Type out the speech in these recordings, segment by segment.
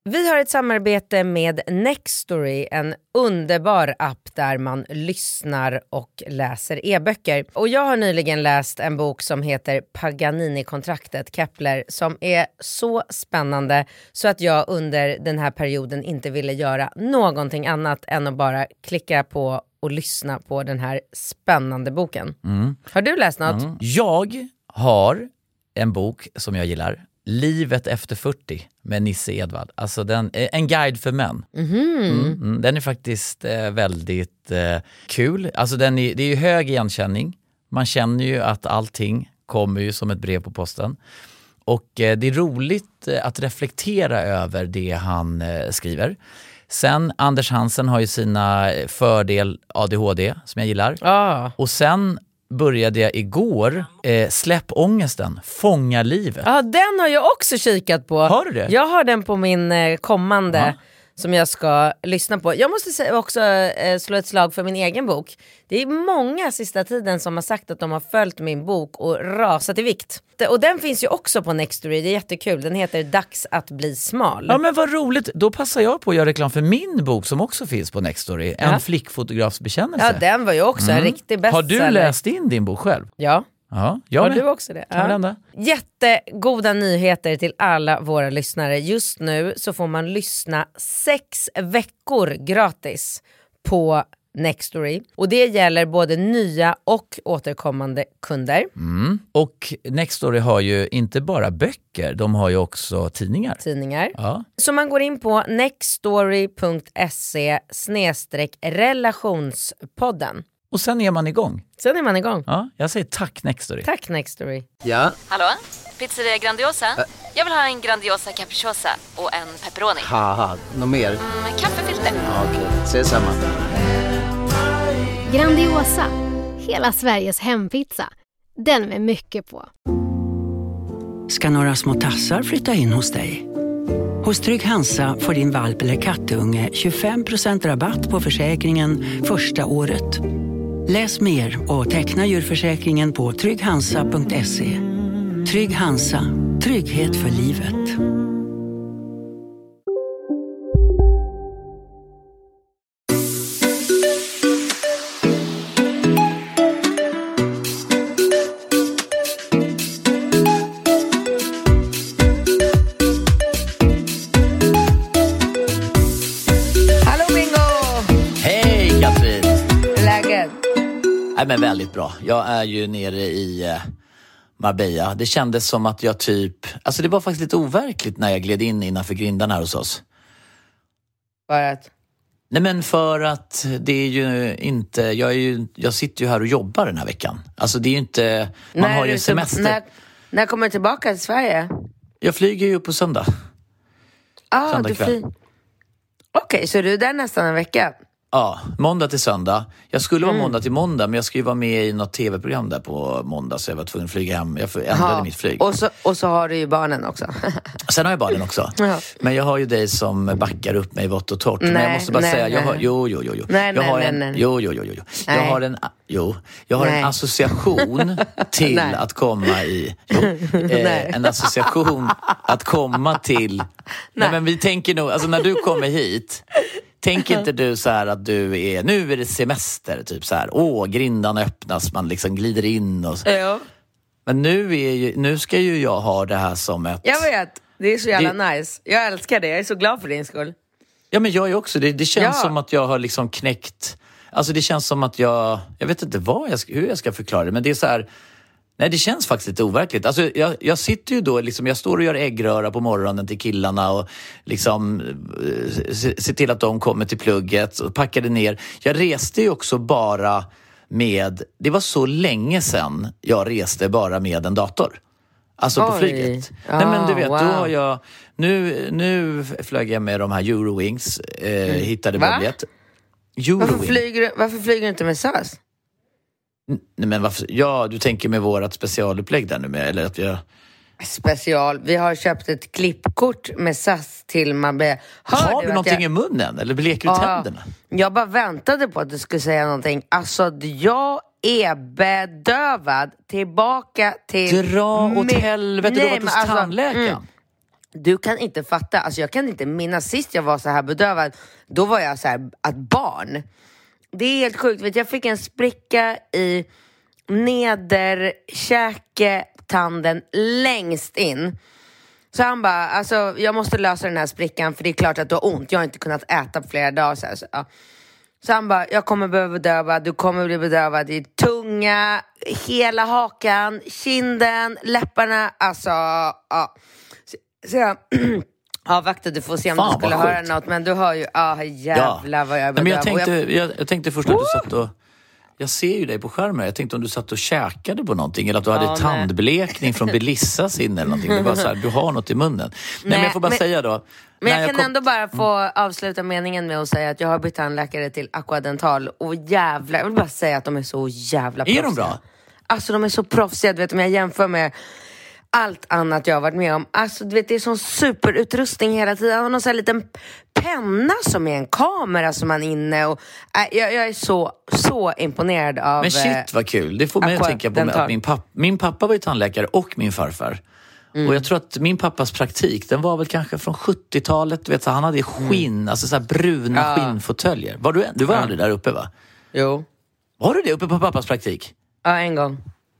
Vi har ett samarbete med Nextory, en underbar app där man lyssnar och läser e-böcker. Och jag har nyligen läst en bok som heter Paganini-kontraktet, Kepler, som är så spännande så att jag under den här perioden inte ville göra någonting annat än att bara klicka på och lyssna på den här spännande boken. Har du läst något? Jag har en bok som jag gillar. Livet efter 40 med Nisse Edvard. Alltså en guide för män. Den är faktiskt väldigt kul. Alltså det är ju hög igenkänning. Man känner ju att allting kommer ju som ett brev på posten. Och det är roligt att reflektera över det han skriver. Sen Anders Hansen har ju sina fördel ADHD som jag gillar. Och sen började jag igår Släpp ångesten, fånga livet. Ja, den har jag också kikat på. Har du det? Jag har den på min kommande som jag ska lyssna på. Jag måste också slå ett slag för min egen bok. Det är många sista tiden som har sagt att de har följt min bok och rasat i vikt. Och den finns ju också på Nextory, det är jättekul. Den heter Dags att bli smal. Ja, men vad roligt. Då passar jag på att göra reklam för min bok som också finns på Nextory. En flickfotografs bekännelse. Ja, den var ju också en riktig bestseller. Har du läst in din bok själv? Ja. Ja, jag har med. du också det? Ja. Jättegoda nyheter till alla våra lyssnare. Just nu så får man lyssna 6 veckor gratis på Nextory. Och det gäller både nya och återkommande kunder. Och Nextory har ju inte bara böcker, de har ju också tidningar. Ja. Så man går in på nextory.se/relationspodden. Och sen är man igång. Ja, jag säger tack Nextory. Tack Nextory. Ja. Hallå? Pizzeria Grandiosa? Jag vill ha en Grandiosa capriciosa och en pepperoni. Haha, något mer? Kaffefilter. Ja, okej, ses samma. Grandiosa, hela Sveriges hempizza. Den med mycket på. Ska några små tassar flytta in hos dig? Hos Trygg Hansa får din valp eller kattunge 25% rabatt på försäkringen första året. Läs mer och teckna djurförsäkringen på trygghansa.se. Trygg Hansa, trygghet för livet. Nej, men väldigt bra. Jag är ju nere i Marbella. Det kändes som att jag alltså det var faktiskt lite overkligt när jag gled in innanför grindarna här hos oss. För att? Nej, men för att det är ju inte... Jag sitter ju här och jobbar den här veckan. Alltså det är ju inte... Man har ju semester. När kommer du tillbaka till Sverige? Jag flyger ju på söndag. Söndag kväll. Okej, så du är där nästan en vecka? Ja, måndag till söndag. Jag skulle vara måndag till måndag, men jag ska ju vara med i något tv-program där på måndag, så jag var tvungen att flyga hem. Jag ändrade mitt flyg. Och så har du ju barnen också. Sen har jag barnen också. Men jag har ju dig som backar upp mig vått och torrt. Men jag måste bara säga, jag har en association till att komma i... en association att komma till... Nej, men vi tänker nog... Alltså när du kommer hit... Tänk inte du så här att nu är det semester, typ så här, grindarna öppnas, man liksom glider in och så. Ja. Men nu ska ju jag ha det här som ett... Jag vet, det är så jävla nice. Jag älskar det, jag är så glad för din skull. Ja, men jag är också, det känns som att jag har liksom knäckt... Alltså det känns som att jag vet inte hur jag ska förklara det, men det är så här... Nej, det känns faktiskt lite overkligt. Alltså jag sitter ju då liksom, jag står och gör äggröra på morgonen till killarna och liksom ser till att de kommer till plugget och packade ner. Jag reste ju också bara med, det var så länge sedan jag reste bara med en dator. Alltså på flyget. Nej, men du vet, då har jag nu flög jag med de här Eurowings, hittade biljett. Varför flyger du inte med SAS? Nej, men varför? Ja, du tänker med vårat specialupplägg där nu med, eller att vi Special. Vi har köpt ett klippkort med SAS till Marbella. Har du någonting i munnen? Eller bleker du tänderna? Jag bara väntade på att du skulle säga någonting. Alltså, jag är bedövad. Tillbaka till... Dra åt helvete, du har varit hos tandläkaren. du kan inte fatta, alltså jag kan inte minnas sist jag var så här bedövad. Då var jag så här att barn. Det är helt sjukt, vet jag fick en spricka i nederkäketanden längst in. Så han bara, alltså jag måste lösa den här sprickan för det är klart att du har ont. Jag har inte kunnat äta på flera dagar. Så han bara, jag kommer behöva bedöva. Du kommer bli bedövad i tunga, hela hakan, kinden, läpparna. Alltså, ja. Så jag avvaktade för att se om du skulle höra något. Men du hör ju, jävlar vad jag är bedövad. Men jag tänkte först att du satt och... Jag ser ju dig på skärmen. Jag tänkte om du satt och käkade på någonting. Eller att du hade tandblekning från Belissas in eller någonting. Det var så här, du har något i munnen. Nej, men jag får bara säga då. Men jag kan ändå bara få avsluta meningen med att säga att jag har bytt tandläkare till Aquadental. Och jävlar, jag vill bara säga att de är så jävla proffsiga. Är de bra? Alltså de är så proffsiga, du vet, om jag jämför med allt annat jag har varit med om. Alltså du vet, det är sån superutrustning hela tiden. Han har någon sån här liten penna som är en kamera som man är inne och jag är så imponerad av. Men shit vad kul. Det får mig att tänka på att min pappa var ju tandläkare och min farfar. Och jag tror att min pappas praktik, den var väl kanske från 70-talet, du vet, så han hade skinn, alltså så här bruna skinnfåtöljer. Du var aldrig där uppe, va? Jo. Var du det uppe på pappas praktik? Ja, en gång.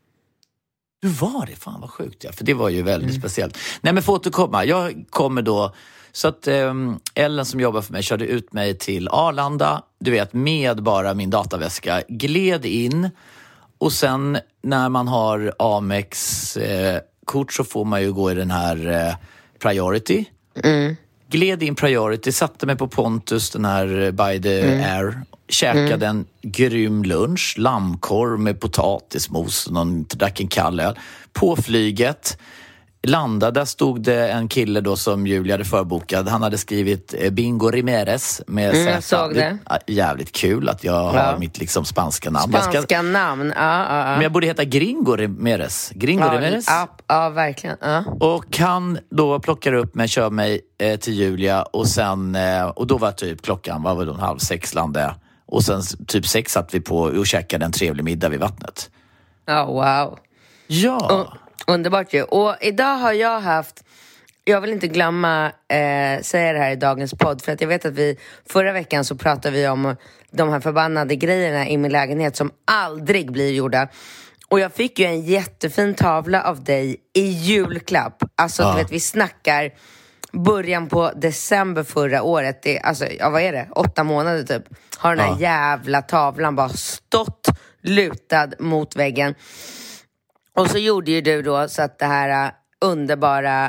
Du var det, fan vad sjukt, ja. För det var ju väldigt speciellt. Nej, men för att återkomma, jag kommer då. Så att Ellen som jobbar för mig körde ut mig till Arlanda, du vet, med bara min dataväska, gled in. Och sen när man har Amex kort så får man ju gå i den här Priority. Gled in Priority, satte mig på Pontus, den här by the air. Käkade en grym lunch, lammkorv med potatismos, drack en kall öl. På flyget landade, där stod det en kille då som Julia hade förbokad. Han hade skrivit Bingo Riméres med Z. Jag såg det. Jävligt kul att jag har mitt liksom spanska namn. Namn, Men jag borde heta Gringo Riméres. Riméres? Ja, verkligen. Och han då plockar upp mig, kör mig till Julia och sen, och då var typ klockan, vad var det, 5:30 landade. Och sen typ 6 satt vi på och käkade en trevlig middag vid vattnet. Ja, wow. Ja. Underbart ju. Och idag har jag haft, jag vill inte glömma säga det här i dagens podd, för att jag vet att förra veckan så pratade vi om de här förbannade grejerna i min lägenhet som aldrig blir gjorda. Och jag fick ju en jättefin tavla av dig i julklapp. Alltså du vet, vi snackar början på december förra året. Det, alltså, vad är det? 8 månader typ. Har den här jävla tavlan bara stått lutad mot väggen. Och så gjorde ju du då så att det här underbara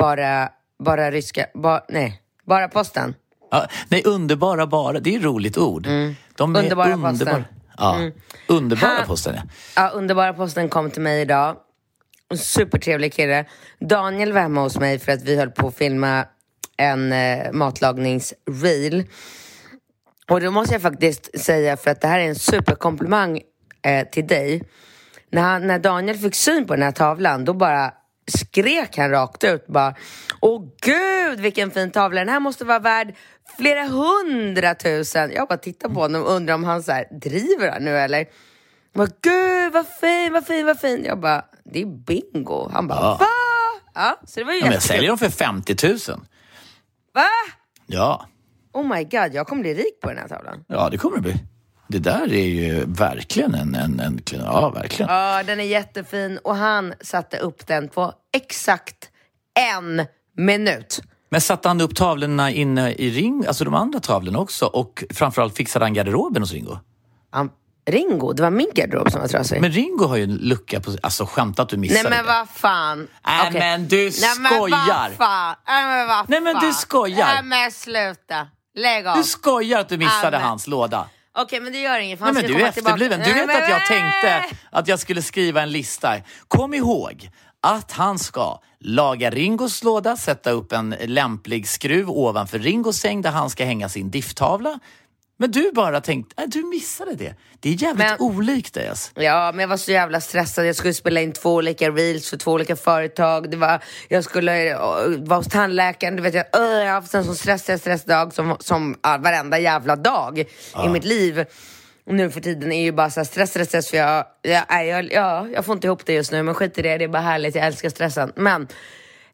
bara posten. Nej, underbara, det är ett roligt ord. De är underbara posten. Ja, underbara posten. Ja, underbara posten kom till mig idag. En supertrevlig kille. Daniel var hemma hos mig för att vi höll på att filma en matlagningsreel. Och då måste jag faktiskt säga, för att det här är en superkomplimang till dig. När Daniel fick syn på den här tavlan, då bara skrek han rakt ut. Bara, åh gud, vilken fin tavla. Den här måste vara värd flera 100 000. Jag bara tittar på honom och undrar om han så här, driver han nu eller? Jag bara, gud, vad fin. Jag bara, det är bingo. Han bara, va? Ja, så det var ju men jag säljer dem för 50 000. Va? Ja. Oh my god, jag kommer bli rik på den här tavlan. Ja, det kommer det bli. Det där är ju verkligen en ja, verkligen. Ja, den är jättefin. Och han satte upp den på exakt 1 minut. Men satte han upp tavlorna inne i Ringo, alltså de andra tavlorna också? Och framförallt fixade han garderoben hos Ringo? Ringo, det var min garderob som var trasig. Men Ringo har ju en lucka på, alltså skämt att du missade det. Nej men vad fan. Nej okay. Men du skojar. Nej men du skojar. Nej men sluta. Lägg av. Du skojar att du missade hans låda. Okej, men det gör inget. Nej, men du är efterbliven. Du vet att jag tänkte att jag skulle skriva en lista. Kom ihåg att han ska laga Ringos låda, sätta upp en lämplig skruv ovanför Ringos säng där han ska hänga sin difftavla. Men du bara tänkte, du missade det. Det är jävligt olikt dig. Alltså. Ja, men jag var så jävla stressad. Jag skulle spela in 2 olika reels för 2 olika företag. Jag skulle vara hos tandläkaren. Du vet, jag har haft en sån stressdag som varenda jävla dag i mitt liv. Och nu för tiden är ju bara så här stress. För jag får inte ihop det just nu. Men skit i det, det är bara härligt. Jag älskar stressen. Men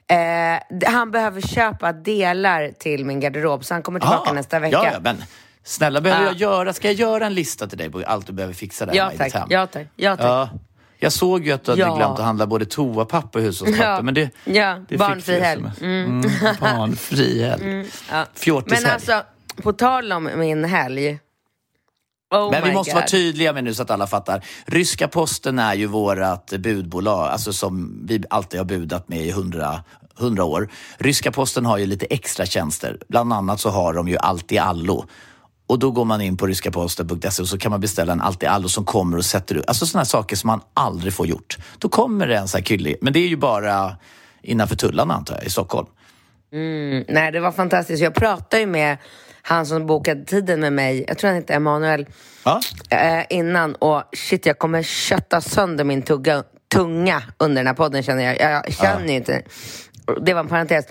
Han behöver köpa delar till min garderob, så han kommer tillbaka nästa vecka. Ja, men snälla, ska jag göra en lista till dig på allt du behöver fixa där hemma i ditt hem? Ja, tack. Ja. Jag såg ju att du hade glömt att handla både toapapper och hushållspapper. Men det barnfri helg. Barnfri helg. Fjortis men alltså, på tal om min helg. Men vi måste vara tydliga med nu så att alla fattar. Ryska posten är ju vårat budbolag, alltså som vi alltid har budat med i 100 år. Ryska posten har ju lite extra tjänster. Bland annat så har de ju allt i allo. Och då går man in på ryskaposten.se och så kan man beställa en allt i allo som kommer och sätter ut. Alltså sådana här saker som man aldrig får gjort. Då kommer det en sån här kyllig. Men det är ju bara innanför tullarna, antar jag, i Stockholm. Nej, det var fantastiskt. Jag pratade ju med han som bokade tiden med mig. Jag tror han heter Emanuel. Innan. Och shit, jag kommer kötta sönder min tunga under den här podden, känner jag. Jag känner inte. Det var en parentes.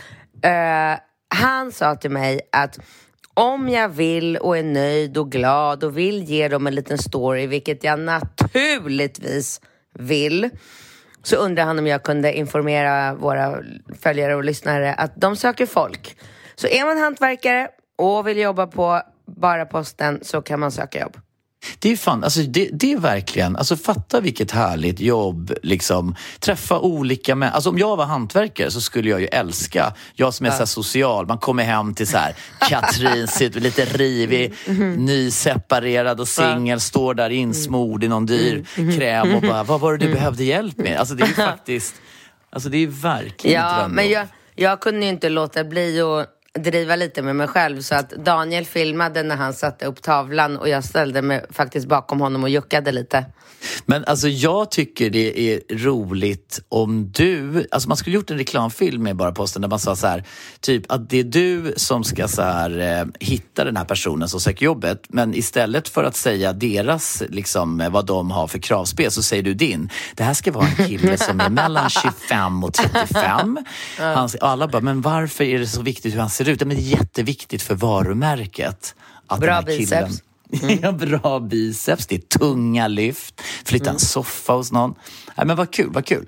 Han sa till mig att om jag vill och är nöjd och glad och vill ge dem en liten story, vilket jag naturligtvis vill, så undrar han om jag kunde informera våra följare och lyssnare att de söker folk. Så är man hantverkare och vill jobba på bara posten, så kan man söka jobb. Det är fan, alltså det är verkligen, alltså fatta vilket härligt jobb, liksom träffa olika med, alltså om jag var hantverkare så skulle jag ju älska, jag som är så här social, man kommer hem till så här Katrin, sitter lite rivig, nyseparerad och singel, står där insmord i någon dyr kräm och bara, vad var det du behövde hjälp med? Alltså det är ju faktiskt, alltså det är verkligen drömjobb. Men jag kunde ju inte låta bli att driva lite med mig själv, så att Daniel filmade när han satte upp tavlan och jag ställde mig faktiskt bakom honom och juckade lite. Men alltså jag tycker det är roligt om du, alltså man skulle gjort en reklamfilm med bara posten där man sa så här, typ att det är du som ska så här hitta den här personen som söker jobbet, men istället för att säga deras liksom vad de har för kravspel, så säger du din. Det här ska vara en kille som är mellan 25 och 35. Och alla bara, men varför är det så viktigt hur han ser ut? Men det är jätteviktigt för varumärket att bra den här killen... biceps. Ja, bra biceps, det är tunga lyft, flytta en soffa hos någon. Nej, men vad kul.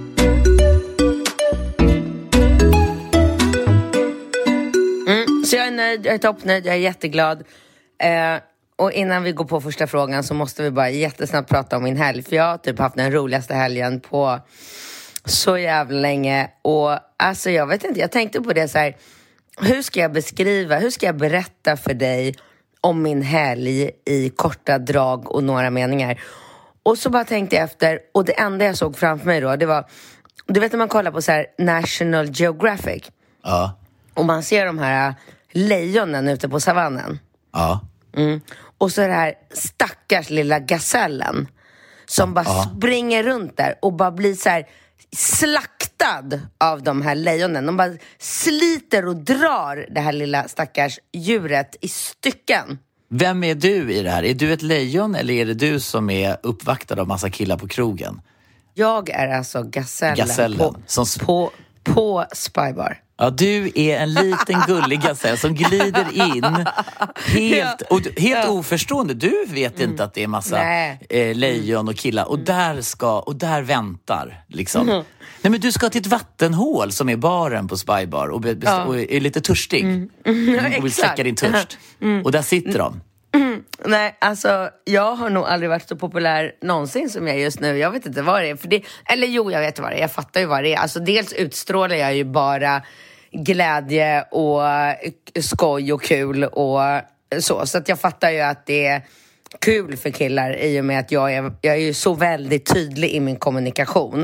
Så jag är nöjd, jag är toppnöjd, jag är jätteglad. Och innan vi går på första frågan så måste vi bara jättesnabbt prata om min helg. För jag har typ haft den roligaste helgen på så jävla länge. Och alltså jag vet inte, jag tänkte på det så här, hur ska jag berätta för dig om min helg i korta drag och några meningar. Och så bara tänkte jag efter, och det enda jag såg framför mig då, det var, du vet när man kollar på så här National Geographic. Ja. Och man ser de här lejonen ute på savannen. Ja. Och så är det här stackars lilla gasellen som bara springer runt där och bara blir så här slaktad av de här lejonen. De bara sliter och drar det här lilla stackars djuret i stycken. Vem är du i det här? Är du ett lejon eller är det du som är uppvaktad av massa killar på krogen? Jag är alltså gasellen. På Spybar. Ja, du är en liten gullig gasell som glider in helt oförstående. Du vet inte att det är massa lejon och killar och där väntar liksom. Nej, men du ska till ett vattenhål som är baren på Spybar och är lite törstig och vill släcka din törst. Och där sitter de. Nej, alltså jag har nog aldrig varit så populär någonsin som jag är just nu. Jag vet inte vad det är för det, eller jo, jag vet vad det är. Jag fattar ju vad det är. Alltså dels utstrålar jag ju bara glädje och skoj och kul och så att jag fattar ju att det är kul för killar i och med att jag är ju så väldigt tydlig i min kommunikation.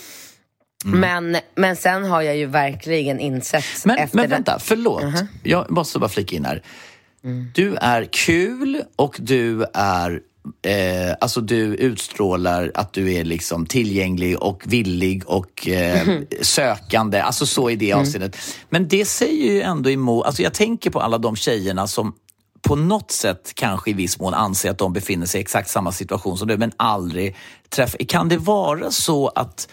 Men sen har jag ju verkligen insett men vänta, förlåt. Jag måste bara flika in här. Du är kul och du är alltså du utstrålar att du är liksom tillgänglig och villig och sökande, alltså så i det avseendet. Men det säger ju ändå emot, alltså jag tänker på alla de tjejerna som på något sätt kanske i viss mån anser att de befinner sig i exakt samma situation som du, men aldrig träffar. Kan det vara så att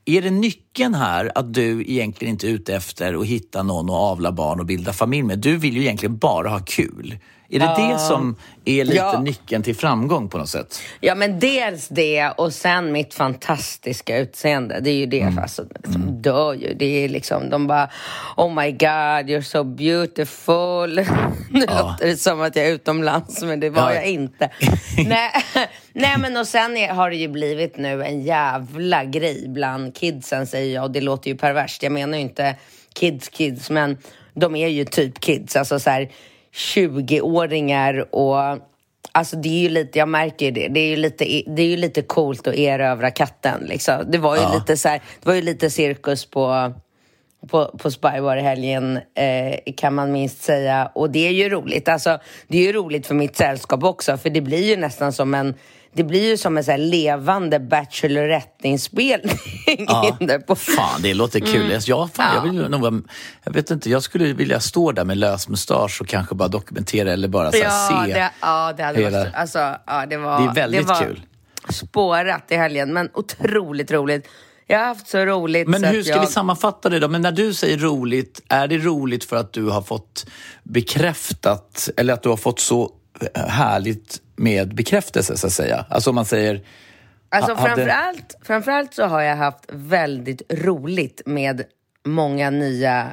är det nyckeln här att du egentligen inte är ute efter att hitta någon och avla barn och bilda familj med? Du vill ju egentligen bara ha kul. Är det det som är lite nyckeln till framgång på något sätt? Ja, men dels det och sen mitt fantastiska utseende. Det är ju det, alltså, som dör ju. Det är liksom, de bara, oh my god, you're so beautiful. Nu låter det som att jag är utomlands, men det var jag inte. Nej, men och sen har det ju blivit nu en jävla grej bland kidsen, säger jag. Och det låter ju perverst. Jag menar ju inte kids, men de är ju typ kids. Alltså så här 20-åringar och alltså det är ju lite, jag märker ju det. Det är ju lite coolt att erövra katten liksom. Det var ju lite så här, det var ju lite cirkus på Spybar i helgen, kan man minst säga. Och det är ju roligt. Alltså, det är ju roligt för mitt sällskap också. För det blir ju nästan som en så här levande Bachelorette-inspelning. Fan, det låter kul. Jag vet inte, jag skulle vilja stå där med lös mustasch och kanske bara dokumentera eller bara så här, se. Det hade varit, alltså, det är väldigt kul. Spårat i helgen, men otroligt roligt. Jag har haft så roligt. Men hur ska vi sammanfatta det då? Men när du säger roligt, är det roligt för att du har fått bekräftat eller att du har fått så härligt med bekräftelse, så att säga? Alltså om man säger... Alltså framförallt så har jag haft väldigt roligt med många nya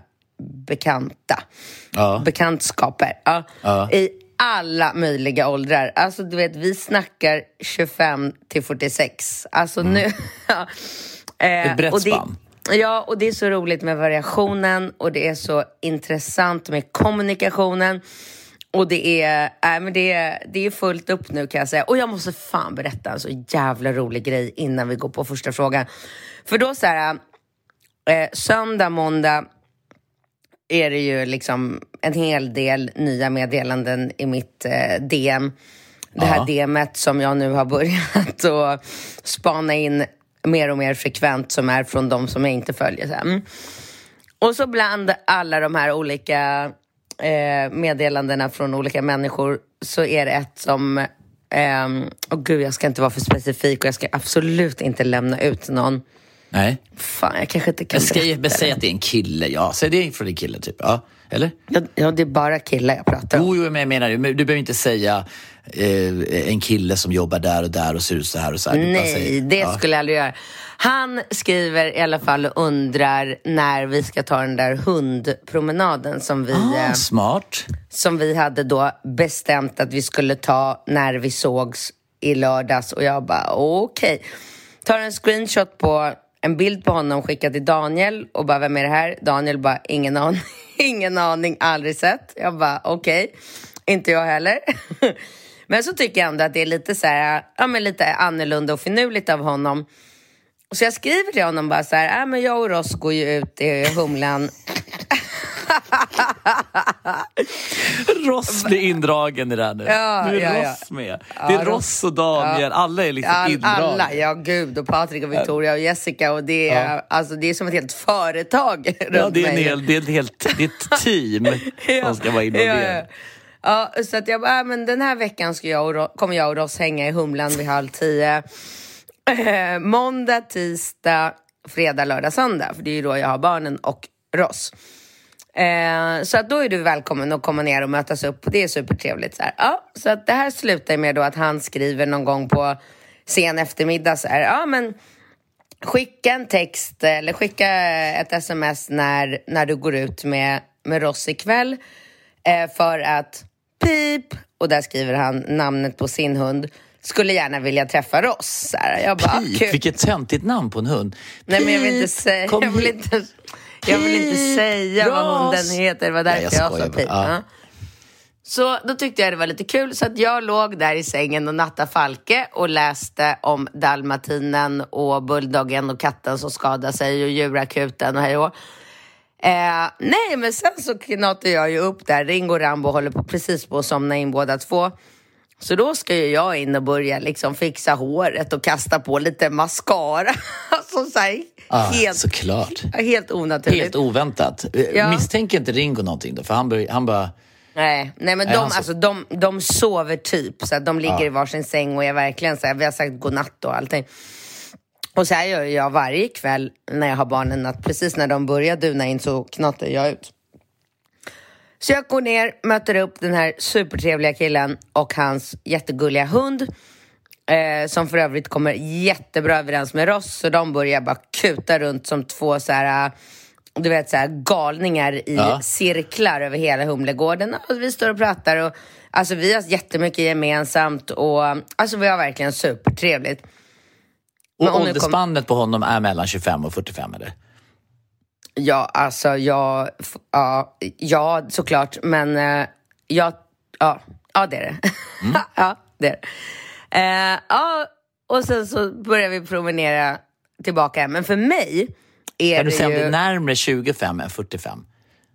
bekantskaper. I alla möjliga åldrar. Alltså du vet, vi snackar 25 till 46. Alltså nu... Ett brett spann. Ja, och det är så roligt med variationen och det är så intressant med kommunikationen. Och det är fullt upp nu, kan jag säga. Och jag måste fan berätta en så jävla rolig grej innan vi går på första frågan. För då så här, söndag, måndag är det ju liksom en hel del nya meddelanden i mitt DM. Det här DMet som jag nu har börjat att spana in mer och mer frekvent, som är från de som jag inte följer. Så och så bland alla de här olika meddelandena från olika människor så är det ett som gud, jag ska inte vara för specifik och jag ska absolut inte lämna ut någon. Nej. Fan, jag kanske inte kan säga att det är en kille. Ja, säg det från en kille typ. Ja, eller? Ja, det är bara killar jag pratar om. Jo, men jag menar, du behöver inte säga en kille som jobbar där och ser ut så här och så här. Nej, det skulle jag aldrig göra. Han skriver i alla fall och undrar när vi ska ta den där hundpromenaden som vi smart. Som vi hade då bestämt att vi skulle ta när vi sågs i lördags. Och jag bara okej. Tar en screenshot på en bild på honom, skickar till Daniel och bara, vem är det här? Daniel bara, ingen aning, aldrig sett. Jag bara okej. Inte jag heller. Men så tycker jag ändå att det är lite så här, men lite annorlunda och finurligt av honom. Så jag skriver till honom bara så här, men jag och Ross går ju ut i Humlan. Ross blir indragen i det här nu. Nu är Ross med. Det är Ross och Daniel. Alla är liksom indragna. Alla, ja gud. Och Patrik och Victoria och Jessica. Och det är, alltså, det är som ett helt företag runt det är mig. Det är ett team som ska vara involverade. Ja, så att jag bara, men den här veckan kommer jag och Ross hänga i Humlan vid 9:30. Måndag, tisdag, fredag, lördag, söndag. För det är ju då jag har barnen och Ross. Så att då är du välkommen att komma ner och mötas upp. Det är supertrevligt så här. Ja, så att det här slutar med då att han skriver någon gång på sen eftermiddag så här, ja men skicka en text eller skicka ett sms när du går ut med Ross ikväll, för att pip, och där skriver han namnet på sin hund, skulle gärna vilja träffa Ross så här. Jag bara, pip, vilket töntigt namn på en hund. Nej, men jag vill inte säga, jag vill inte säga vad hunden heter. Det var därför jag sa pip. Ja. Så då tyckte jag det var lite kul. Så att jag låg där i sängen och nattade Falke och läste om dalmatinen och bulldoggen och katten som skadade sig och djurakuten och hej och nej, men sen så knatade jag ju upp där. Ringo och Rambo håller precis på att somna in båda två. Så då ska ju jag in och börja liksom fixa håret och kasta på lite mascara. Alltså så här, såklart. Helt onaturligt. Helt oväntat. Ja. Misstänker inte Ringo någonting då? För han bara... Nej, men de sover typ. Så att de ligger i varsin säng och är verkligen så här, vi har sagt godnatt och allting. Och så här gör jag varje kväll när jag har barnen, att precis när de börjar duna in så knattar jag ut. Så jag går ner, möter upp den här supertrevliga killen och hans jättegulliga hund. Som för övrigt kommer jättebra överens med Ross. Så de börjar bara kuta runt som två så här, du vet, så här galningar i cirklar över hela Humlegården. Och vi står och pratar och alltså vi har jättemycket gemensamt. Och alltså vi har verkligen supertrevligt. Och åldersspannet på honom är mellan 25 och 45 eller? Ja, alltså ja, såklart. Men ja, det är det. Ja, det är det. Ja, och sen så börjar vi promenera tillbaka. Men för mig är kan du det säga ju... om det är närmare 25 än 45? Om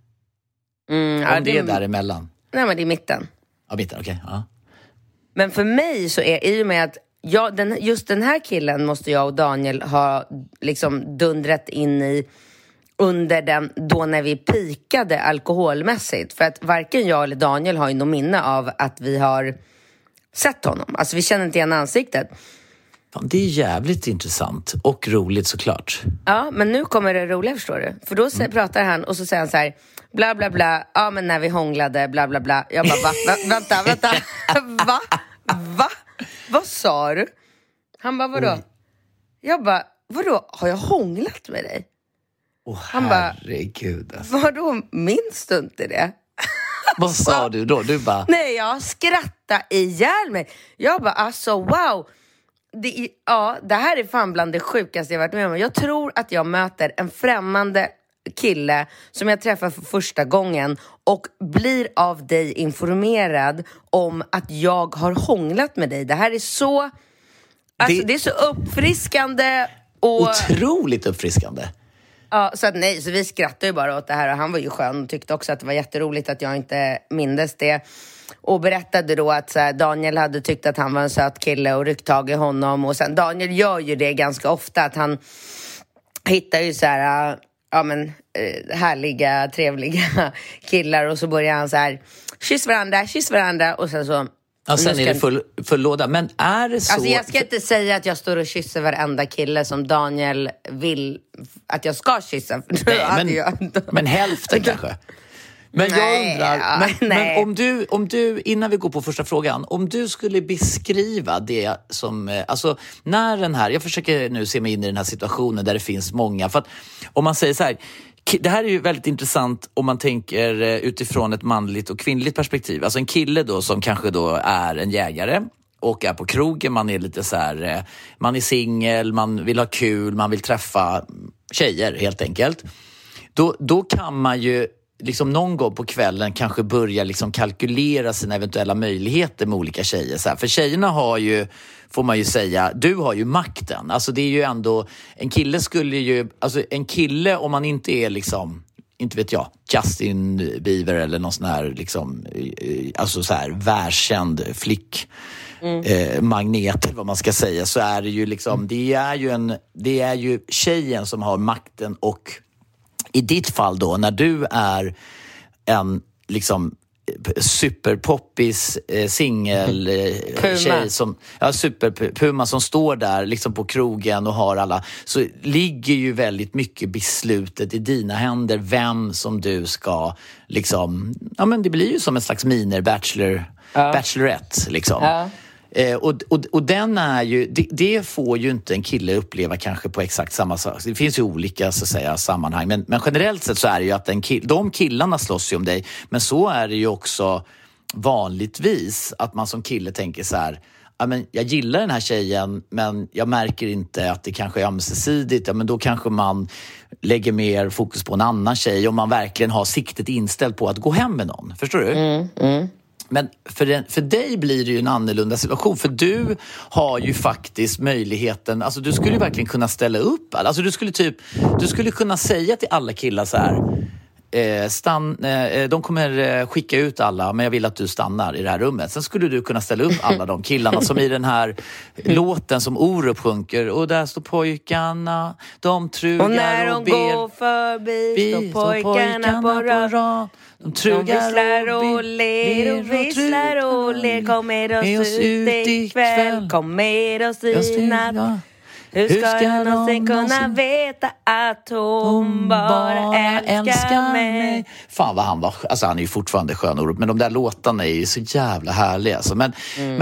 det är däremellan? Nej, men det är mitten. Ja, mitten, okej. Ja. Men för mig så är i och med att just den här killen måste jag och Daniel ha liksom dundrat in i under den, då när vi pikade alkoholmässigt. För att varken jag eller Daniel har ju någon minne av att vi har sett honom. Alltså vi känner inte igen ansiktet. Fan, det är jävligt intressant och roligt såklart. Ja, men nu kommer det roliga, förstår du. För då pratar han och så säger han så här: bla bla bla, ja men när vi hånglade, bla bla bla. Jag bara, vänta. Va? Vad sa du? Han bara, vadå? Jag bara, vadå? Har jag hånglat med dig? Han bara, herregud alltså. Vadå, minns du inte det? Vad sa du då? Du bara... Nej, jag skrattade ihjäl mig. Jag bara, alltså wow. Det här är fan bland det sjukaste jag varit med om. Jag tror att jag möter en främmande kille som jag träffar för första gången och blir av dig informerad om att jag har hånglat med dig. Det här är så... Alltså det är så uppfriskande och... Otroligt uppfriskande. Ja, så att nej, så vi skrattade ju bara åt det här och han var ju skön och tyckte också att det var jätteroligt att jag inte mindes det. Och berättade då att så här, Daniel hade tyckt att han var en söt kille och ryckt tag i honom. Och sen Daniel gör ju det ganska ofta, att han hittar ju så här, härliga, trevliga killar. Och så börjar han så här, kyss varandra och sen så... Ja, sen är det full låda. Men är det så... Alltså jag ska inte säga att jag står och kysser varenda kille som Daniel vill att jag ska kyssa. Nej, men hälften kanske. Men jag undrar, men om du, innan vi går på första frågan, om du skulle beskriva det som, alltså när den här, jag försöker nu se mig in i den här situationen där det finns många, för att om man säger så här, det här är ju väldigt intressant om man tänker utifrån ett manligt och kvinnligt perspektiv. Alltså en kille då som kanske då är en jägare och är på krogen, man är lite så här, man är singel, man vill ha kul, man vill träffa tjejer helt enkelt. Då kan man ju liksom någon gång på kvällen kanske börja liksom kalkylera sina eventuella möjligheter med olika tjejer. Så här. För tjejerna har ju, får man ju säga, du har ju makten. Alltså det är ju ändå, en kille skulle ju, alltså en kille om man inte är liksom, inte vet jag, Justin Bieber eller någon sån här liksom, alltså så här världskänd flick. Magnet eller vad man ska säga, så är det ju liksom, det är ju tjejen som har makten. Och i ditt fall då, när du är en liksom superpoppis singel tjej som, ja, superpuma som står där liksom på krogen och har alla, så ligger ju väldigt mycket beslutet i dina händer vem som du ska liksom, ja men det blir ju som en slags bachelorette liksom. Ja. Och den är ju, det får ju inte en kille uppleva kanske på exakt samma sak. Det finns ju olika så att säga sammanhang, men generellt sett så är det ju att de killarna slåss ju om dig, men så är det ju också vanligtvis att man som kille tänker så här: ja, men jag gillar den här tjejen men jag märker inte att det kanske är ömsesidigt. Ja, men då kanske man lägger mer fokus på en annan tjej om man verkligen har siktet inställt på att gå hem med någon. Förstår du? Men för dig blir det ju en annorlunda situation. För du har ju faktiskt möjligheten, alltså du skulle ju verkligen kunna ställa upp. Alltså du skulle kunna säga till alla killar så här: de kommer skicka ut alla, men jag vill att du stannar i det här rummet. Sen skulle du kunna ställa upp alla de killarna som i den här låten som Orup sjunker. Och där står pojkarna, de trugar och när de går förbi står pojkarna på rad. De visslar och ler och visslar och ler. Kom med oss ut ikväll, kom med oss i natt. Hur ska jag någonsin kunna veta att hon bara älskar mig? Fan vad han var, alltså han är ju fortfarande skön, men de där låtarna är ju så jävla härliga alltså. Men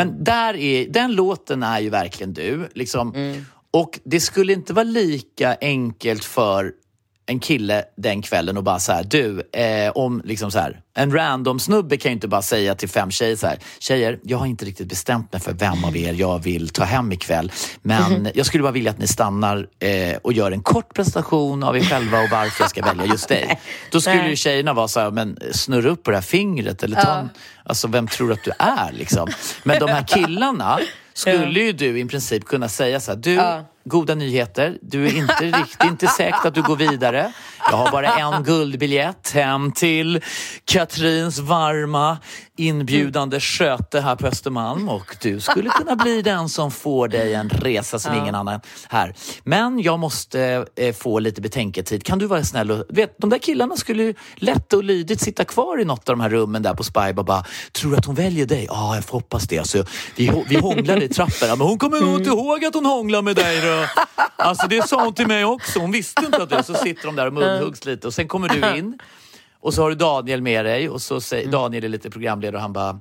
den låten är ju verkligen du liksom. Och det skulle inte vara lika enkelt för en kille den kvällen och bara så här, du, om liksom så här, en random snubbe kan ju inte bara säga till 5 tjejer så här, tjejer, jag har inte riktigt bestämt mig för vem av er jag vill ta hem ikväll, men jag skulle bara vilja att ni stannar och gör en kort presentation av er själva och varför jag ska välja just dig. Då skulle ju tjejerna vara så här, men snurra upp på det här fingret eller ta alltså vem tror att du är liksom. Men de här killarna skulle ju du i princip kunna säga så här, du, goda nyheter, du är inte säkert att du går vidare. Jag har bara en guldbiljett hem till Katrins varma inbjudande sköte här på Östermalm, och du skulle kunna bli den som får dig en resa som ingen annan här. Men jag måste få lite betänketid. Kan du vara snäll och de där killarna skulle ju lätt och lydigt sitta kvar i något av de här rummen där på Spy och bara, tror du att hon väljer dig? Ja, jag får hoppas det. Alltså, vi hånglade i trapporna, men hon kommer nog inte ihåg att hon hånglar med dig då. Alltså det sa hon till mig också. Hon visste inte att det. Så sitter de där och munhuggs lite. Och sen kommer du in. Och så har du Daniel med dig. Och så säger Daniel är lite programledare. Och han bara,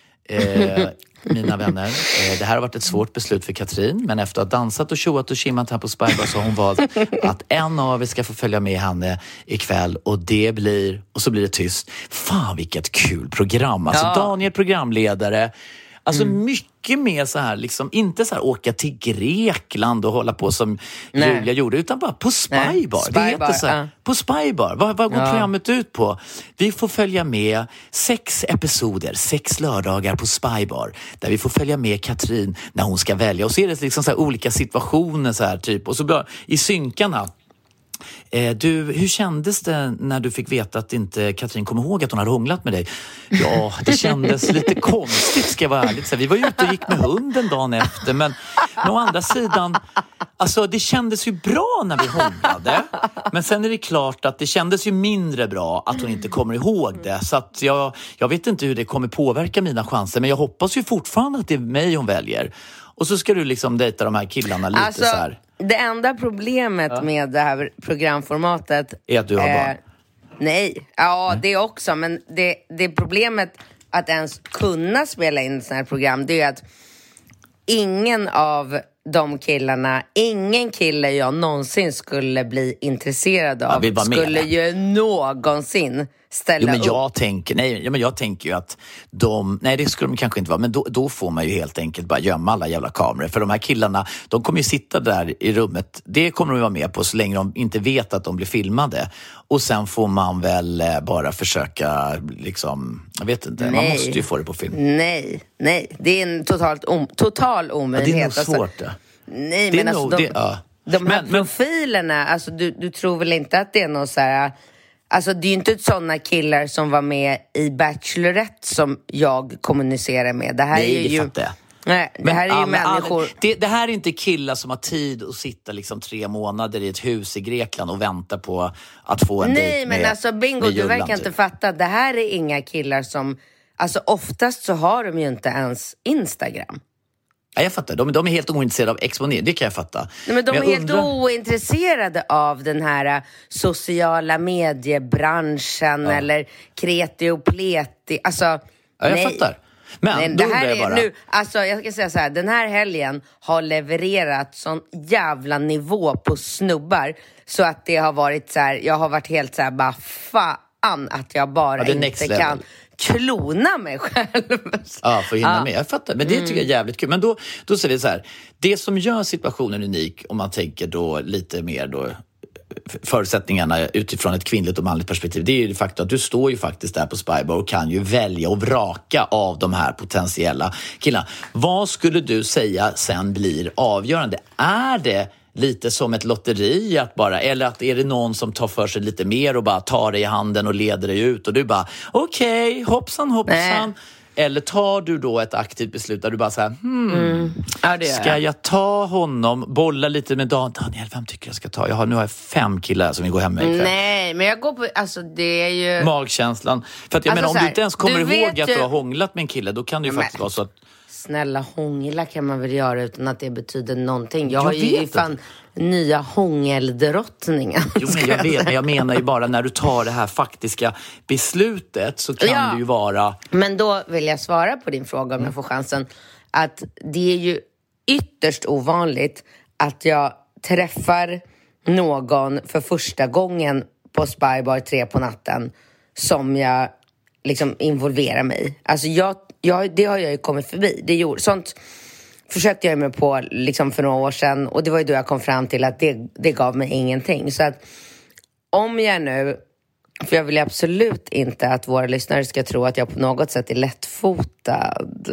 mina vänner, det här har varit ett svårt beslut för Katrin. Men efter att ha dansat och tjoat och kimmat här på Spybar så har hon valt att en av er ska få följa med henne ikväll. Och det blir, och så blir det tyst. Fan vilket kul program. Alltså Daniel programledare. Alltså mycket mer så här, liksom, inte så här åka till Grekland och hålla på som Julia gjorde, utan bara på Spybar. Det heter så här, på Spybar. Vad går programmet ut på? Vi får följa med 6 episoder, 6 lördagar på Spybar, där vi får följa med Katrin när hon ska välja. Och så är det liksom så här olika situationer så här typ. Och så bra, i synkarna. Du, hur kändes det när du fick veta att inte Katrin kom ihåg att hon hade hånglat med dig? Ja, det kändes lite konstigt, ska jag vara ärlig. Så vi var ute och gick med hunden dagen efter, men å andra sidan, alltså det kändes ju bra när vi hånglade. Men sen är det klart att det kändes ju mindre bra att hon inte kommer ihåg det. Så att jag vet inte hur det kommer påverka mina chanser, men jag hoppas ju fortfarande att det är mig hon väljer. Och så ska du liksom dejta de här killarna lite alltså, så här. Det enda problemet med det här programformatet är att du har barn. Nej, det också. Men det problemet att ens kunna spela in sådana här program, det är att ingen av de killarna, ingen kille jag någonsin skulle bli intresserad av skulle ju någonsin ställa upp. Jag tänker ju att det skulle de kanske inte vara, men då får man ju helt enkelt bara gömma alla jävla kameror, för de här killarna, de kommer ju sitta där i rummet, det kommer de vara med på så länge de inte vet att de blir filmade, och sen får man väl bara försöka liksom, jag vet inte, man måste ju få det på film. Nej, det är en total omöjlighet. Ja, det är nog svårt det. Nej, men alltså de här profilerna, alltså du tror väl inte att det är något så här. Alltså det är ju inte sådana killar som var med i Bachelorette som jag kommunicerar med. Det här är ju det här är ju människor. Det här är inte killar som har tid att sitta liksom 3 månader i ett hus i Grekland och vänta på att få en dejt med. Nej, men alltså Bingo, du verkar inte fatta. Det här är inga killar som, alltså oftast så har de ju inte ens Instagram. Ja, jag fattar. De är helt ointresserade av exponering, det kan jag fatta. Nej, men de är helt ointresserade av den här sociala mediebranschen eller kreti och pleti. Alltså, ja, jag fattar. Men det här är nu, alltså jag ska säga så här, den här helgen har levererat sån jävla nivå på snubbar så att det har varit så här, jag har varit helt så här, bara fan att jag bara inte kan klona mig själv. Ja, för att hinna med. Jag fattar, men det tycker jag är jävligt kul. Men då säger vi så här, det som gör situationen unik, om man tänker då lite mer då förutsättningarna utifrån ett kvinnligt och manligt perspektiv, det är ju det faktum att du står ju faktiskt där på Spybar och kan ju välja och vraka av de här potentiella killarna. Vad skulle du säga sen blir avgörande? Är det lite som ett lotteri att bara, eller att är det någon som tar för sig lite mer och bara tar dig i handen och leder dig ut och du bara okej, hoppsan. Eller tar du då ett aktivt beslut där du bara så här, ska jag ta honom, bolla lite med Daniel, vem tycker jag ska ta? Nu har jag 5 killar som vill gå hem med ikväll. Nej, men jag går på, alltså det är ju magkänslan. För att jag menar, om du inte ens kommer ihåg att du har hånglat med en kille, då kan det ju faktiskt vara så att Snälla, hångla kan man väl göra utan att det betyder någonting. Jag har ju fan nya hångeldrottningen. Jo, men jag vet, men jag menar ju bara när du tar det här faktiska beslutet så kan det ju vara... Men då vill jag svara på din fråga om jag får chansen. Att det är ju ytterst ovanligt att jag träffar någon för första gången på Spybar 3 på natten som jag liksom involverar mig i. Alltså det har jag ju kommit förbi. Sånt försökte jag mig på liksom för några år sedan, och det var ju då jag kom fram till att det gav mig ingenting. Så att om jag nu, för jag vill absolut inte att våra lyssnare ska tro att jag på något sätt är lättfotad.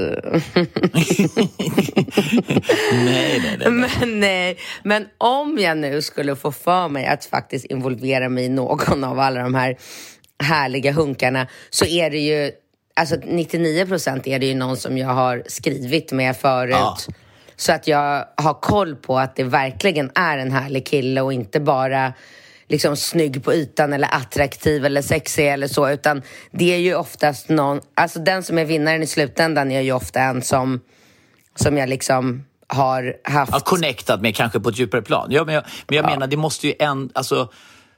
Nej. Men om jag nu skulle få för mig att faktiskt involvera mig i någon av alla de här härliga hunkarna, så är det ju, alltså 99% är det ju någon som jag har skrivit med förut. Ja. Så att jag har koll på att det verkligen är en härlig kille och inte bara liksom snygg på ytan eller attraktiv eller sexig eller så, utan det är ju oftast någon, alltså den som är vinnaren i slutändan är ju ofta en som jag liksom har haft... Ja, connectad med kanske på ett djupare plan. Ja, men jag menar, det måste ju alltså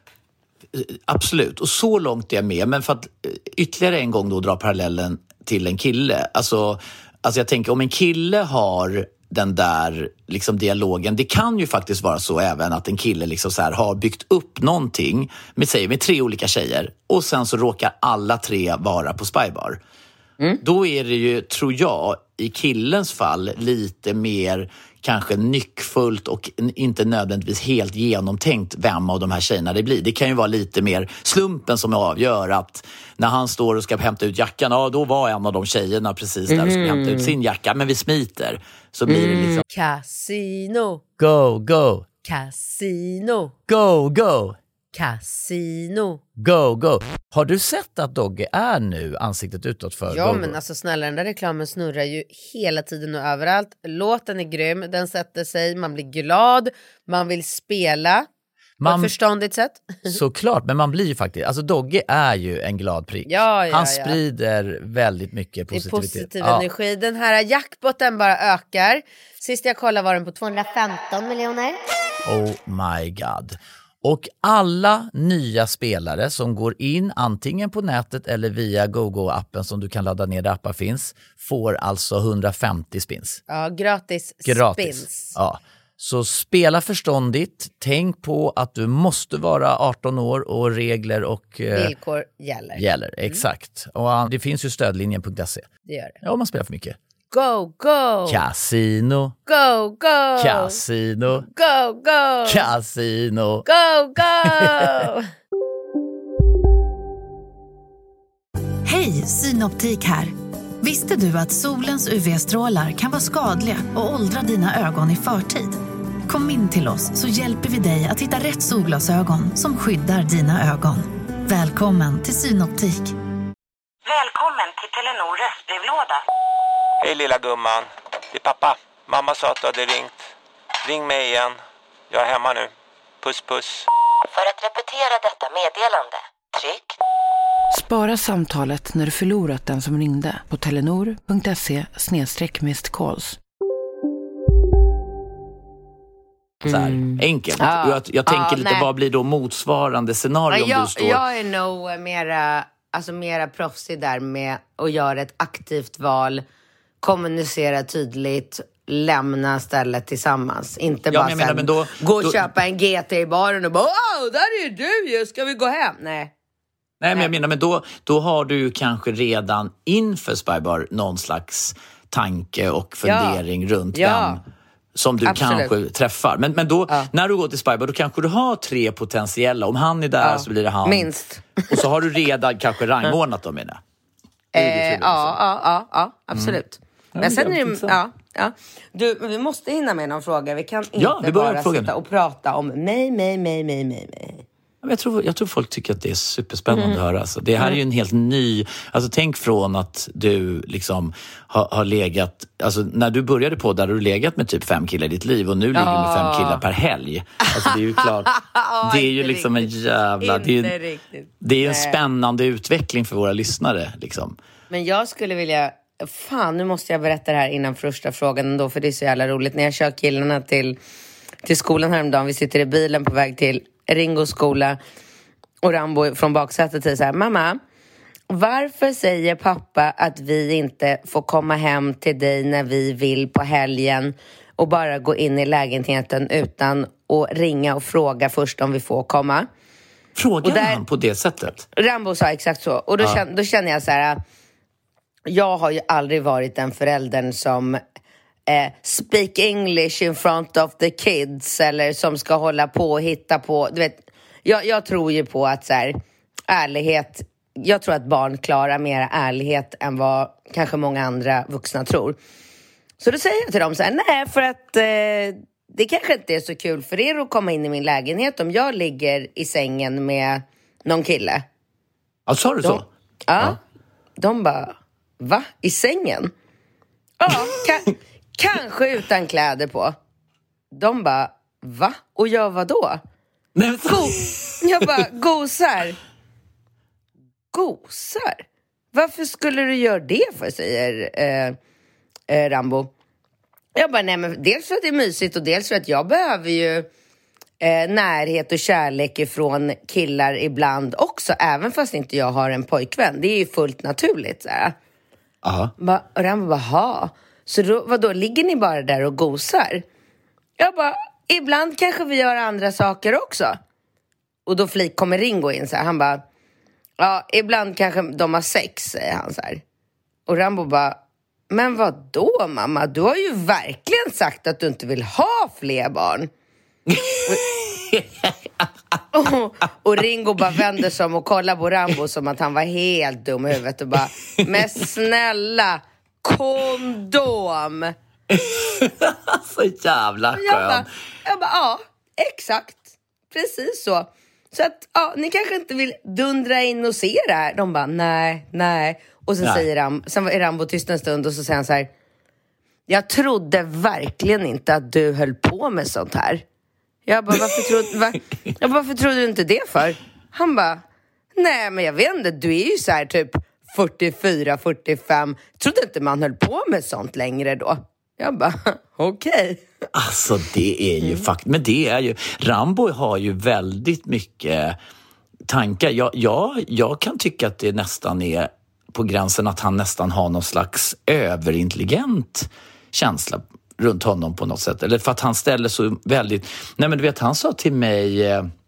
absolut, och så långt är jag med, men för att ytterligare en gång då dra parallellen till en kille, alltså jag tänker om en kille har den där liksom dialogen, det kan ju faktiskt vara så även att en kille liksom så här har byggt upp någonting med 3 olika tjejer och sen så råkar alla 3 vara på Spybar. Då är det ju, tror jag, i killens fall lite mer kanske nyckfullt och inte nödvändigtvis helt genomtänkt vem av de här tjejerna det blir. Det kan ju vara lite mer slumpen som avgör att när han står och ska hämta ut jackan, ja då var en av de tjejerna precis där och ska hämta ut sin jacka, men vi smiter. Så blir det liksom... Casino. Go, go. Casino. Go, go. Casino. Go, go. Har du sett att Dogge är nu ansiktet utåt för Ja, Go, men go? alltså snälla, den där reklamen snurrar ju hela tiden och överallt. Låten är grym, den sätter sig, man blir glad, man vill spela på ett förståndigt sätt. Såklart, men man blir ju faktiskt... Alltså Dogge är ju en glad prick. Ja. Sprider väldigt mycket positivitet. Det är positiv energi. Den här jackpotten bara ökar. Sist jag kollade var den på 215 miljoner. Oh my god. Och alla nya spelare som går in antingen på nätet eller via GoGo-appen som du kan ladda ner där appar finns, får alltså 150 spins. Ja, gratis spins. Ja. Så spela förståndigt. Tänk på att du måste vara 18 år och regler och villkor gäller. Exakt. Och det finns ju stödlinjen.se. Det gör det. Ja, om man spelar för mycket. Go, go! Casino. Go, go! Casino. Go, go! Casino. Go, go! Hej, Synoptik här. Visste du att solens UV-strålar kan vara skadliga och åldra dina ögon i förtid? Kom in till oss så hjälper vi dig att hitta rätt solglasögon som skyddar dina ögon. Välkommen till Synoptik. Välkommen till Telenor röstbrevlåda. Hej lilla gumman, det är pappa. Mamma sa att du hade ringt. Ring mig igen. Jag är hemma nu. Puss puss. För att repetera detta meddelande, tryck. Spara samtalet när du förlorat den som ringde på telenor.se/missed-calls. Så här, enkelt. Jag tänker lite, vad blir då motsvarande scenario om du står... Jag är nog mera proffsig där med att göra ett aktivt val, kommunicera tydligt, lämna stället tillsammans. Inte bara gå och köpa en GT i baren och bara där är du ju, ska vi gå hem? Nej, men jag menar, men då har du ju kanske redan inför Spybar någon slags tanke och fundering runt vem som du kanske träffar. Men då, när du går till Spybar, då kanske du har 3 potentiella. Om han är där så blir det han. Minst. Och så har du redan kanske rangordnat dem, menar. Ja, absolut. Men sen är det, Du, vi måste hinna med någon fråga. Vi kan inte bara sitta och prata om mig. Jag tror folk tycker att det är superspännande att höra. Alltså, det här är ju en helt ny... Alltså, tänk från att du liksom har legat... Alltså, när du började på där, har du legat med typ 5 killar i ditt liv och nu ligger du med 5 killar per helg. Alltså, det är ju klart... det är ju liksom en jävla... Det är en spännande utveckling för våra lyssnare. Liksom. Men jag skulle vilja Fan, nu måste jag berätta det här innan första frågan ändå, för det är så jävla roligt. När jag kör killarna till skolan häromdagen, vi sitter i bilen på väg till Ringos skola och Rambo från baksätet säger så här: mamma, varför säger pappa att vi inte får komma hem till dig när vi vill på helgen och bara gå in i lägenheten utan att ringa och fråga först om vi får komma? Frågade han på det sättet? Rambo sa exakt så. Och då känner jag så här: jag har ju aldrig varit den föräldern som speak English in front of the kids, eller som ska hålla på och hitta på, du vet. Jag tror ju på att så här, ärlighet, jag tror att barn klarar mer ärlighet än vad kanske många andra vuxna tror. Så då säger jag till dem så här: nej, för att det kanske inte är så kul för er att komma in i min lägenhet om jag ligger i sängen med någon kille. Ja, sa du så? Ja. De bara, va? I sängen? Ja, kanske utan kläder på. De bara, va? Och jag vad då? Jag bara, gosar. Gosar? Varför skulle du göra det för, säger Rambo. Jag bara, nej, men dels för att det är mysigt och dels för att jag behöver ju närhet och kärlek ifrån killar ibland också, även fast inte jag har en pojkvän. Det är ju fullt naturligt så här. Aha. Och Rambo bara, ha. Så då, vadå, ligger ni bara där och gosar? Jag bara, ibland kanske vi gör andra saker också. Och då kommer Ringo in så här. Han bara, ja, ibland kanske de har sex, säger han så här. Och Rambo bara, men vad då, mamma? Du har ju verkligen sagt att du inte vill ha fler barn. och Ringo bara vänder sig om och kollar på Rambo som att han var helt dum i huvudet och bara, men snälla, kondom. Så jävla skön. Jag bara, ja, exakt. Precis så. Så att, ja, ni kanske inte vill dundra in och se det här. De bara, nej. Och sen sen är Rambo tyst en stund och så säger han så här: jag trodde verkligen inte att du höll på med sånt här. Jag bara, varför trodde du inte det för? Han bara, nej, men jag vet inte, du är ju så här typ 44, 45. Trodde inte man höll på med sånt längre då. Jag bara, okej. Alltså det är ju men det är ju, Rambo har ju väldigt mycket tankar. Jag kan tycka att det nästan är på gränsen att han nästan har någon slags överintelligent känsla runt honom på något sätt. Eller för att han ställer så väldigt... Nej, men du vet, han sa till mig...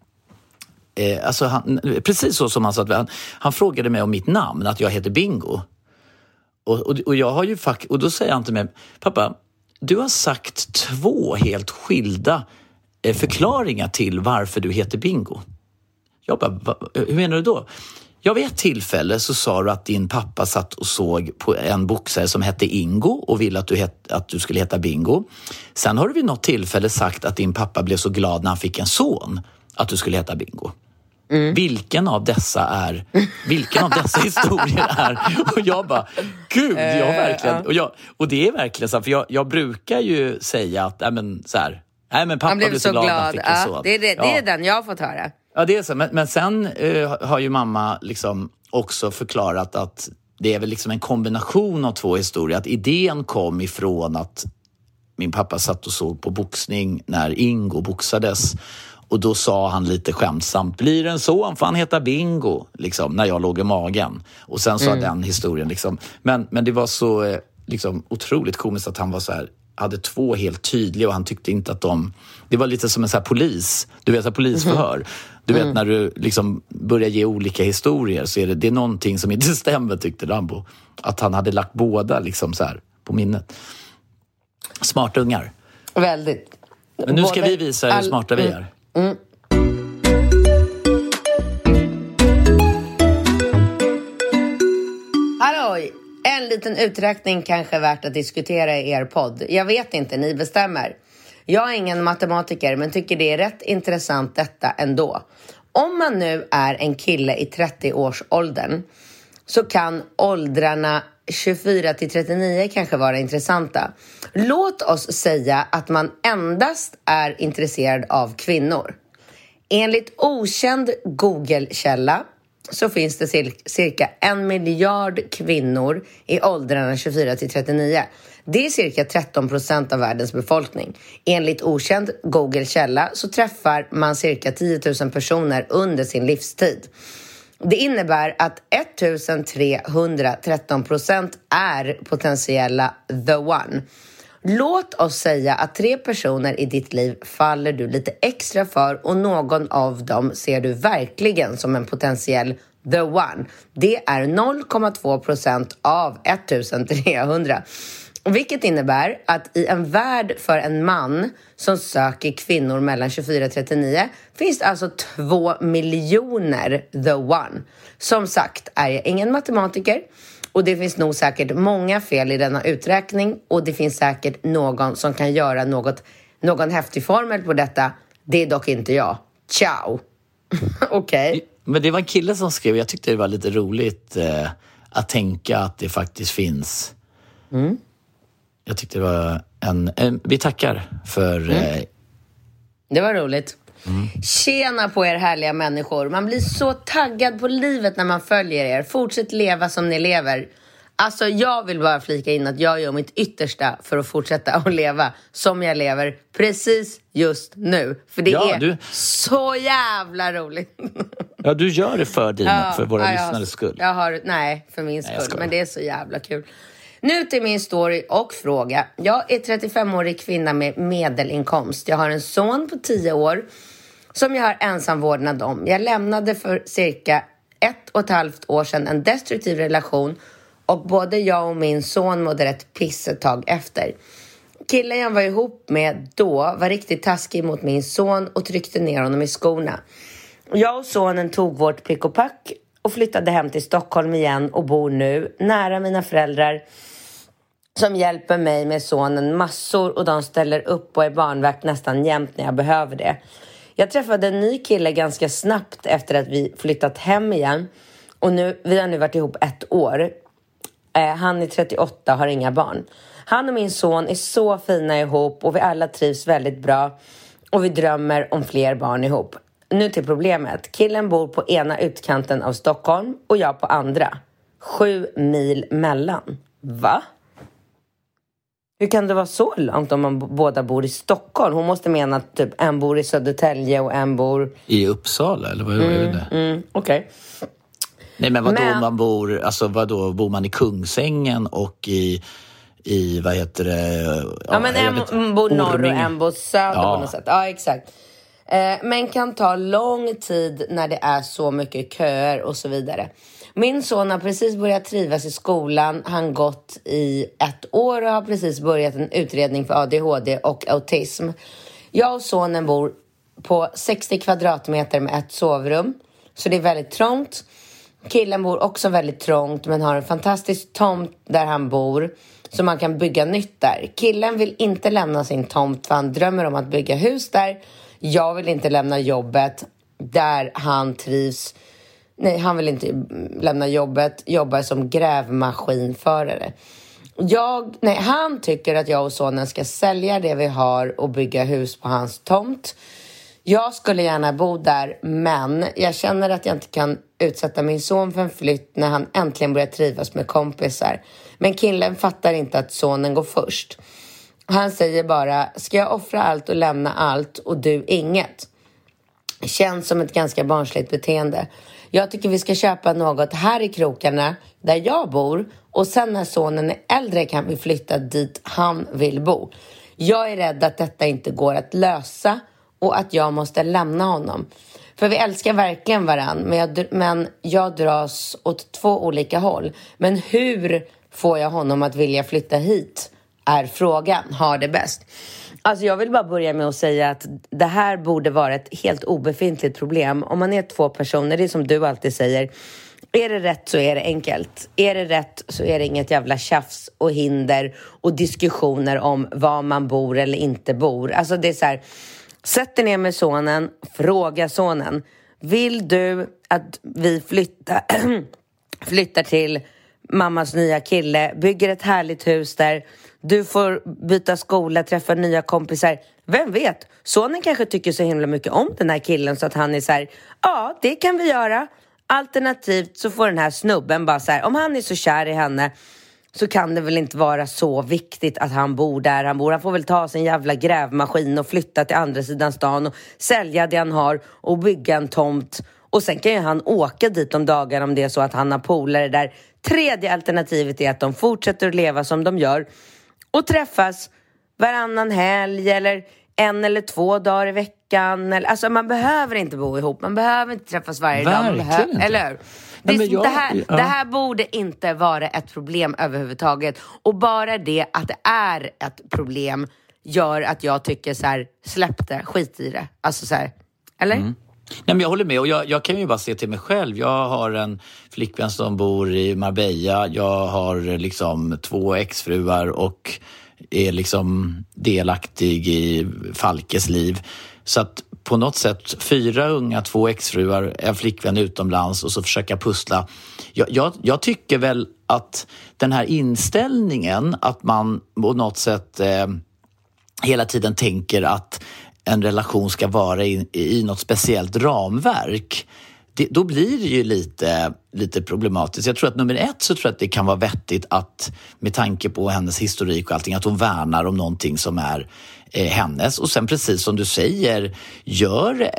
precis så som han sa. Han frågade mig om mitt namn, att jag heter Bingo. Och jag har ju och då säger han till mig, pappa, du har sagt 2 helt skilda förklaringar till varför du heter Bingo. Jag bara, hur menar du då? Jag vid ett tillfälle så sa du att din pappa satt och såg på en boxare som hette Ingo och ville att du skulle heta Bingo. Sen har du vid något tillfälle sagt att din pappa blev så glad när han fick en son att du skulle heta Bingo. Vilken av dessa historier är? Och jag bara, gud, jag verkligen... Och det är verkligen så, för jag brukar ju säga att, pappa blev så glad när han fick en son. Det är den jag har fått höra. Ja, det är så. Men sen har ju mamma liksom också förklarat att det är väl liksom en kombination av 2 historier. Att idén kom ifrån att min pappa satt och såg på boxning när Ingo boxades. Och då sa han lite skämtsamt, blir det en son? För han heter Bingo, liksom, när jag låg i magen. Och sen sa den historien liksom. Men det var så liksom otroligt komiskt att han var så här, hade 2 helt tydliga och han tyckte inte att det var lite som en så här polis, du vet, så här polisförhör. Du vet, när du liksom börjar ge olika historier så är det är någonting som inte stämmer, tyckte Rambo. Att han hade lagt båda liksom så här på minnet. Smarta ungar. Väldigt. Men nu ska vi visa hur smarta vi är. Halloj! En liten uträkning kanske är värt att diskutera i er podd. Jag vet inte, ni bestämmer. Jag är ingen matematiker, men tycker det är rätt intressant detta ändå. Om man nu är en kille i 30-årsåldern så kan åldrarna 24 till 39 kanske vara intressanta. Låt oss säga att man endast är intresserad av kvinnor. Enligt okänd Google-källa så finns det cirka 1 miljard kvinnor i åldrarna 24 till 39. Det är cirka 13% av världens befolkning. Enligt okänd Google-källa så träffar man cirka 10 000 personer under sin livstid. Det innebär att 1313% är potentiella the one. Låt oss säga att 3 personer i ditt liv faller du lite extra för och någon av dem ser du verkligen som en potentiell the one. Det är 0,2% av 1300. Vilket innebär att i en värld för en man som söker kvinnor mellan 24 och 39 finns det alltså 2 miljoner the one. Som sagt är jag ingen matematiker och det finns nog säkert många fel i denna uträkning och det finns säkert någon som kan göra någon häftig formel på detta. Det är dock inte jag. Ciao! Okej. Men det var en kille som skrev, jag tyckte det var lite roligt att tänka att det faktiskt finns. Jag tyckte det var vi tackar för... Det var roligt. Tjena på er härliga människor. Man blir så taggad på livet när man följer er. Fortsätt leva som ni lever. Alltså jag vill bara flika in att jag gör mitt yttersta för att fortsätta att leva som jag lever precis just nu. För det är så jävla roligt. Ja, du gör det för våra lyssnares skull. Nej, för min skull. Men det är så jävla kul. Nu till min story och fråga. Jag är 35-årig kvinna med medelinkomst. Jag har en son på 10 år som jag har ensam vårdnad om. Jag lämnade för cirka 1,5 år sedan en destruktiv relation och både jag och min son mådde rätt pissetag efter. Killen jag var ihop med då var riktigt taskig mot min son och tryckte ner honom i skorna. Jag och sonen tog vårt pick och pack och flyttade hem till Stockholm igen och bor nu nära mina föräldrar som hjälper mig med sonen massor och de ställer upp och är barnvakt nästan jämt när jag behöver det. Jag träffade en ny kille ganska snabbt efter att vi flyttat hem igen och vi har nu varit ihop 1 år. Han är 38 och har inga barn. Han och min son är så fina ihop och vi alla trivs väldigt bra och vi drömmer om fler barn ihop. Nu till problemet. Killen bor på ena utkanten av Stockholm och jag på andra. 7 mil mellan. Va? Hur kan det vara så långt om man båda bor i Stockholm? Hon måste mena att typ en bor i Södertälje och en bor... I Uppsala, eller vad är det? Okej. Nej, men man bor... Alltså vadå? Bor man i Kungsängen och i vad heter det? Ja, men en bor norr och en bor söder på något sätt. Ja, exakt. Men kan ta lång tid när det är så mycket köer och så vidare. Min son har precis börjat trivas i skolan. Han gått i 1 år och har precis börjat en utredning för ADHD och autism. Jag och sonen bor på 60 kvadratmeter med 1 sovrum. Så det är väldigt trångt. Killen bor också väldigt trångt men har en fantastisk tomt där han bor. Så man kan bygga nytt där. Killen vill inte lämna sin tomt för han drömmer om att bygga hus där. Jag vill inte lämna jobbet där han trivs. Nej, han vill inte lämna jobbet. Jobbar som grävmaskinförare. Han tycker att jag och sonen ska sälja det vi har och bygga hus på hans tomt. Jag skulle gärna bo där, men jag känner att jag inte kan utsätta min son för en flytt när han äntligen börjar trivas med kompisar. Men killen fattar inte att sonen går först. Han säger bara, ska jag offra allt och lämna allt och du inget? Känns som ett ganska barnsligt beteende. Jag tycker vi ska köpa något här i krokarna där jag bor. Och sen när sonen är äldre kan vi flytta dit han vill bo. Jag är rädd att detta inte går att lösa och att jag måste lämna honom. För vi älskar verkligen varann, men jag dras åt 2 olika håll. Men hur får jag honom att vilja flytta hit är frågan. Har det bäst. Alltså jag vill bara börja med att säga att det här borde vara ett helt obefintligt problem. Om man är 2 personer, det är som du alltid säger. Är det rätt så är det enkelt. Är det rätt så är det inget jävla tjafs och hinder och diskussioner om var man bor eller inte bor. Alltså det är så här, sätt dig ner med sonen, fråga sonen. Vill du att vi flyttar till mammas nya kille, bygger ett härligt hus där, du får byta skola, träffa nya kompisar. Vem vet, sonen kanske tycker så himla mycket om den här killen så att han är så här, ja det kan vi göra. Alternativt så får den här snubben bara så här, om han är så kär i henne så kan det väl inte vara så viktigt att han bor där han bor. Han får väl ta sin jävla grävmaskin och flytta till andra sidan stan och sälja det han har och bygga en tomt. Och sen kan ju han åka dit om dagar om det är så att han har polare där. Tredje alternativet är att de fortsätter att leva som de gör och träffas varannan helg eller 1 eller 2 dagar i veckan. Alltså man behöver inte bo ihop, man behöver inte träffas varje dag. Eller hur? Det här borde inte vara ett problem överhuvudtaget. Och bara det att det är ett problem gör att jag tycker så här, släpp det, skit i det. Alltså så här, eller? Nej, men jag håller med och jag kan ju bara se till mig själv. Jag har en flickvän som bor i Marbella. Jag har liksom 2 exfruar och är liksom delaktig i Falkes liv. Så att på något sätt 4 unga, 2 exfruar, en flickvän utomlands och så försöka pussla. Jag tycker väl att den här inställningen att man på något sätt hela tiden tänker att en relation ska vara i något speciellt ramverk, då blir det ju lite problematiskt. Jag tror att nummer 1 så tror jag att det kan vara vettigt att med tanke på hennes historik och allting att hon värnar om någonting som är hennes. Och sen precis som du säger, gör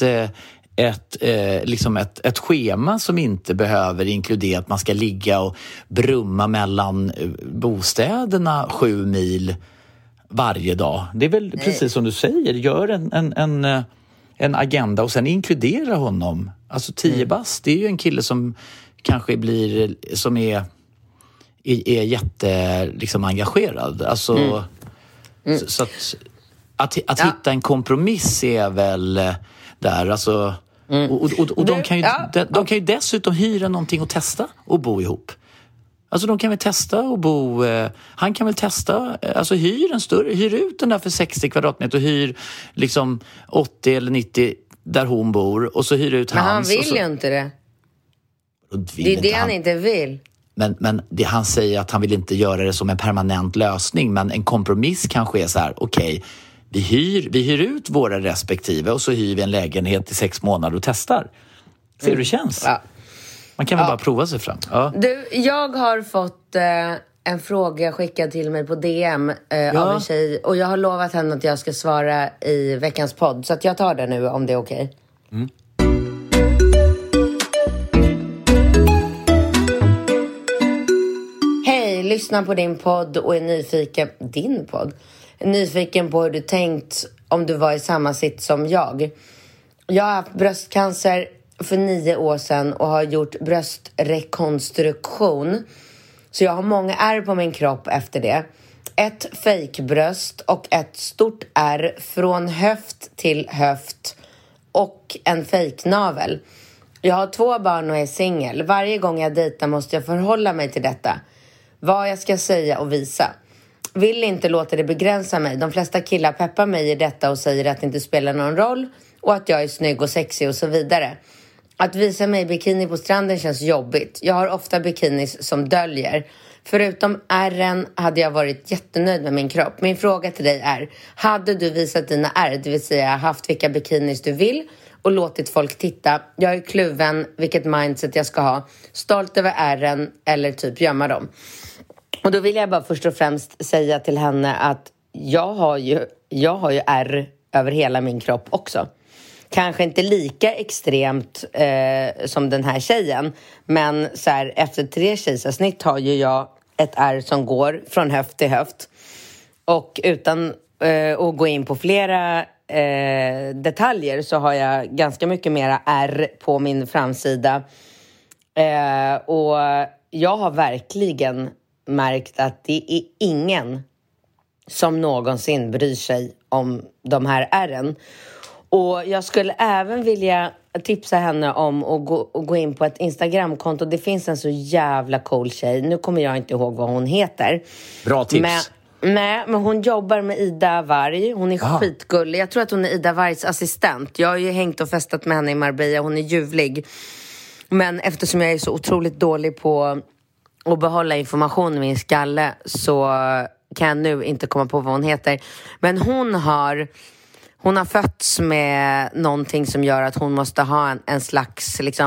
ett schema som inte behöver inkludera att man ska ligga och brumma mellan bostäderna 7 mil varje dag. Det är väl precis som du säger, gör en agenda och sen inkludera honom. Alltså 10 bast, det är ju en kille som kanske är jätte liksom engagerad. Alltså så att hitta en kompromiss är väl där alltså och de kan ju dessutom hyra någonting och testa och bo ihop. Alltså de kan väl testa och bo, han kan väl testa, alltså hyr ut den där för 60 kvadratmeter och hyr liksom 80 eller 90 där hon bor och så hyr ut men hans. Men han vill ju inte det. Det är det han inte vill. Men han säger att han vill inte göra det som en permanent lösning, men en kompromiss kanske är så här, okej, vi hyr ut våra respektive och så hyr vi en lägenhet i 6 månader och testar. Ser hur det känns? Ja. Man kan väl bara prova sig fram. Ja. Du, jag har fått en fråga skickad till mig på DM av en tjej. Och jag har lovat henne att jag ska svara i veckans podd. Så att jag tar det nu om det är okej. Mm. Hej, lyssna på din podd och är nyfiken... Din podd? Nyfiken på hur du tänkt om du var i samma sitt som jag. Jag har haft bröstcancer för 9 år sedan och har gjort bröstrekonstruktion. Så jag har många ärr på min kropp efter det. 1 fejkbröst och ett stort ärr från höft till höft och en fejknavel. Jag har 2 barn och är singel. Varje gång jag dejtar måste jag förhålla mig till detta. Vad jag ska säga och visa. Vill inte låta det begränsa mig. De flesta killar peppar mig i detta och säger att det inte spelar någon roll och att jag är snygg och sexig och så vidare. Att visa mig bikini på stranden känns jobbigt. Jag har ofta bikinis som döljer. Förutom ärren hade jag varit jättenöjd med min kropp. Min fråga till dig är, hade du visat dina ärr, det vill säga haft vilka bikinis du vill och låtit folk titta? Jag är kluven vilket mindset jag ska ha. Stolt över ärren eller typ gömma dem. Och då vill jag bara först och främst säga till henne att jag har ju ärr över hela min kropp också. Kanske inte lika extremt som den här tjejen. Men så här, efter 3 kejsarsnitt har ju jag ett ärr som går från höft till höft. Och utan att gå in på flera detaljer så har jag ganska mycket mera ärr på min framsida. Och jag har verkligen märkt att det är ingen som någonsin bryr sig om de här ärren. Och jag skulle även vilja tipsa henne om att gå in på ett Instagramkonto. Det finns en så jävla cool tjej. Nu kommer jag inte ihåg vad hon heter. Bra tips. Men hon jobbar med Ida Warg. Hon är skitgullig. Jag tror att hon är Ida Wargs assistent. Jag har ju hängt och festat med henne i Marbella. Hon är ljuvlig. Men eftersom jag är så otroligt dålig på att behålla information i min skalle så kan jag nu inte komma på vad hon heter. Men hon har fötts med någonting som gör att hon måste ha en slags liksom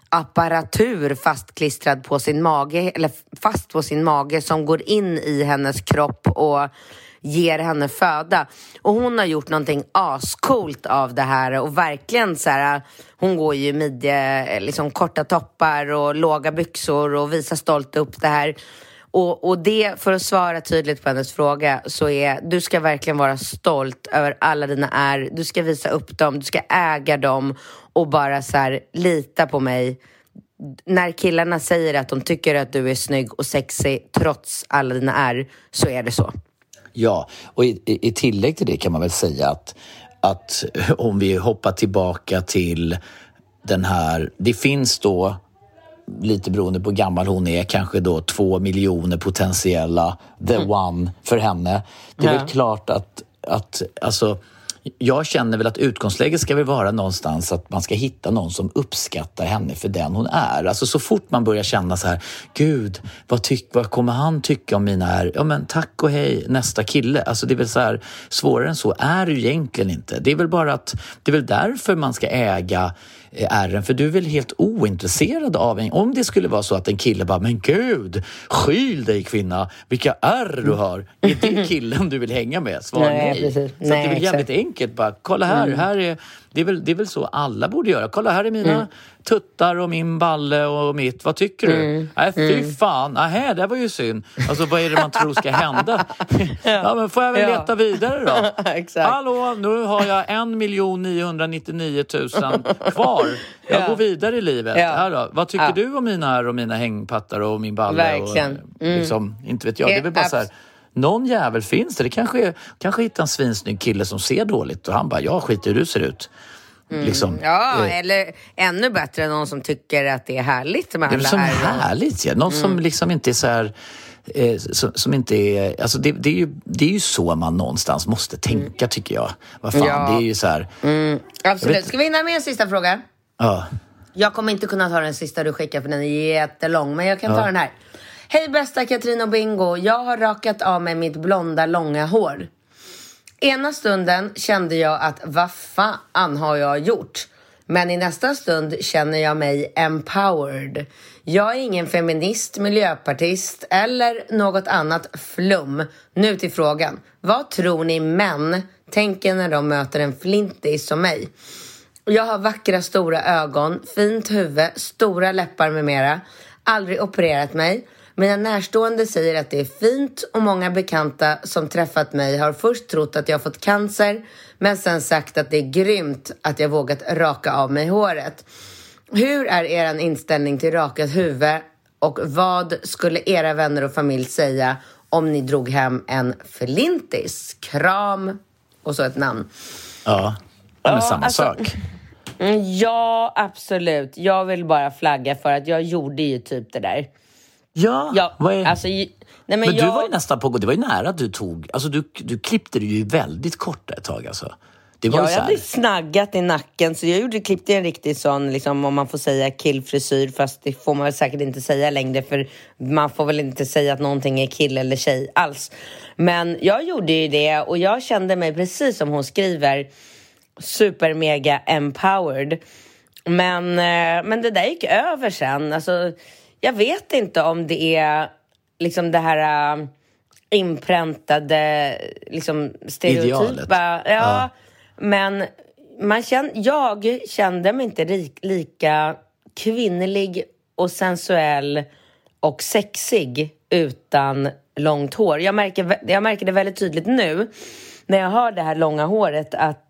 apparatur fastklistrad på sin mage, eller fast på sin mage, som går in i hennes kropp och ger henne föda. Och hon har gjort någonting ascoolt av det här, och verkligen så här, hon går ju midje, liksom korta toppar och låga byxor och visar stolt upp det här. Och det, för att svara tydligt på hennes fråga, så är du ska verkligen vara stolt över alla dina är. Du ska visa upp dem, du ska äga dem och bara så här, lita på mig. När killarna säger att de tycker att du är snygg och sexig trots alla dina är, så är det så. Ja, och i tillägg till det kan man väl säga att om vi hoppar tillbaka till den här, det finns då, lite beroende på hur gammal hon är, kanske då 2 miljoner potentiella the one för henne. Det är väl klart att alltså, jag känner väl att utgångsläget ska väl vara någonstans att man ska hitta någon som uppskattar henne för den hon är. Alltså så fort man börjar känna så här, gud, vad kommer han tycka om mina är? Ja men tack och hej, nästa kille. Alltså det är väl så här, svårare än så är det ju egentligen inte. Det är väl bara att, det är väl därför man ska äga ärren, för du är väl helt ointresserad av en. Om det skulle vara så att en kille bara, men gud, skyl dig kvinna, vilka ärr du har. Är det killen du vill hänga med? Svar nej. Precis. Så nej, det är väl jävligt enkelt bara, kolla här är det är väl så alla borde göra. Kolla, här är mina tuttar och min balle och mitt. Vad tycker du? Nej, fy fan. Nähä, det var ju synd. Alltså, vad är det man tror ska hända? Ja, men får jag väl leta vidare då? Exakt. Hallå, nu har jag 1,999 000 kvar. Jag går vidare i livet. Här då. Vad tycker du om mina hängpattar och min balle? Verkligen. Och, liksom, inte vet jag. Det är väl bara så här, någon jävel finns det. Det kanske hittar en svinsnygg kille som ser dåligt och han bara, jag skiter hur du ser ut. Liksom. Ja, eller ännu bättre, någon som tycker att det är härligt med alla. Det är som härligt, ja. Någon som liksom inte är så här, som inte är, alltså det är ju så man någonstans måste tänka, tycker jag. Vad fan, det är ju så här. Absolut. Ska vi hinna med en sista fråga? Ja. Jag kommer inte kunna ta den sista du skickar, för den är jättelång, men jag kan ta den här. Hej bästa Katrin och Bingo, jag har rakat av mig mitt blonda långa hår. Ena stunden kände jag att vad fan har jag gjort? Men i nästa stund känner jag mig empowered. Jag är ingen feminist, miljöpartist eller något annat flum. Nu till frågan. Vad tror ni män tänker när de möter en flintis som mig? Jag har vackra stora ögon, fint huvud, stora läppar med mera. Aldrig opererat mig. Mina närstående säger att det är fint, och många bekanta som träffat mig har först trott att jag fått cancer, men sen sagt att det är grymt att jag vågat raka av mig håret. Hur är er inställning till rakat huvud, och vad skulle era vänner och familj säga om ni drog hem en flintis? Kram och så ett namn. Ja, men samma sak. Ja, absolut. Jag vill bara flagga för att jag gjorde ju typ det där. Ja, alltså, men du var ju nästan på, det var ju nära att du tog, alltså du klippte det ju väldigt kort ett tag alltså. Det var jag hade snaggat i nacken, så jag klippte en riktig sån, liksom, om man får säga killfrisyr, fast det får man väl säkert inte säga längre, för man får väl inte säga att någonting är kill eller tjej alls. Men jag gjorde ju det, och jag kände mig precis som hon skriver, super mega empowered. Men det där gick över sen. Alltså, jag vet inte om det är liksom det här inpräntade liksom stereotypa. Ja. Men jag kände mig inte lika kvinnlig och sensuell och sexig utan långt hår. Jag märker det väldigt tydligt nu när jag har det här långa håret, att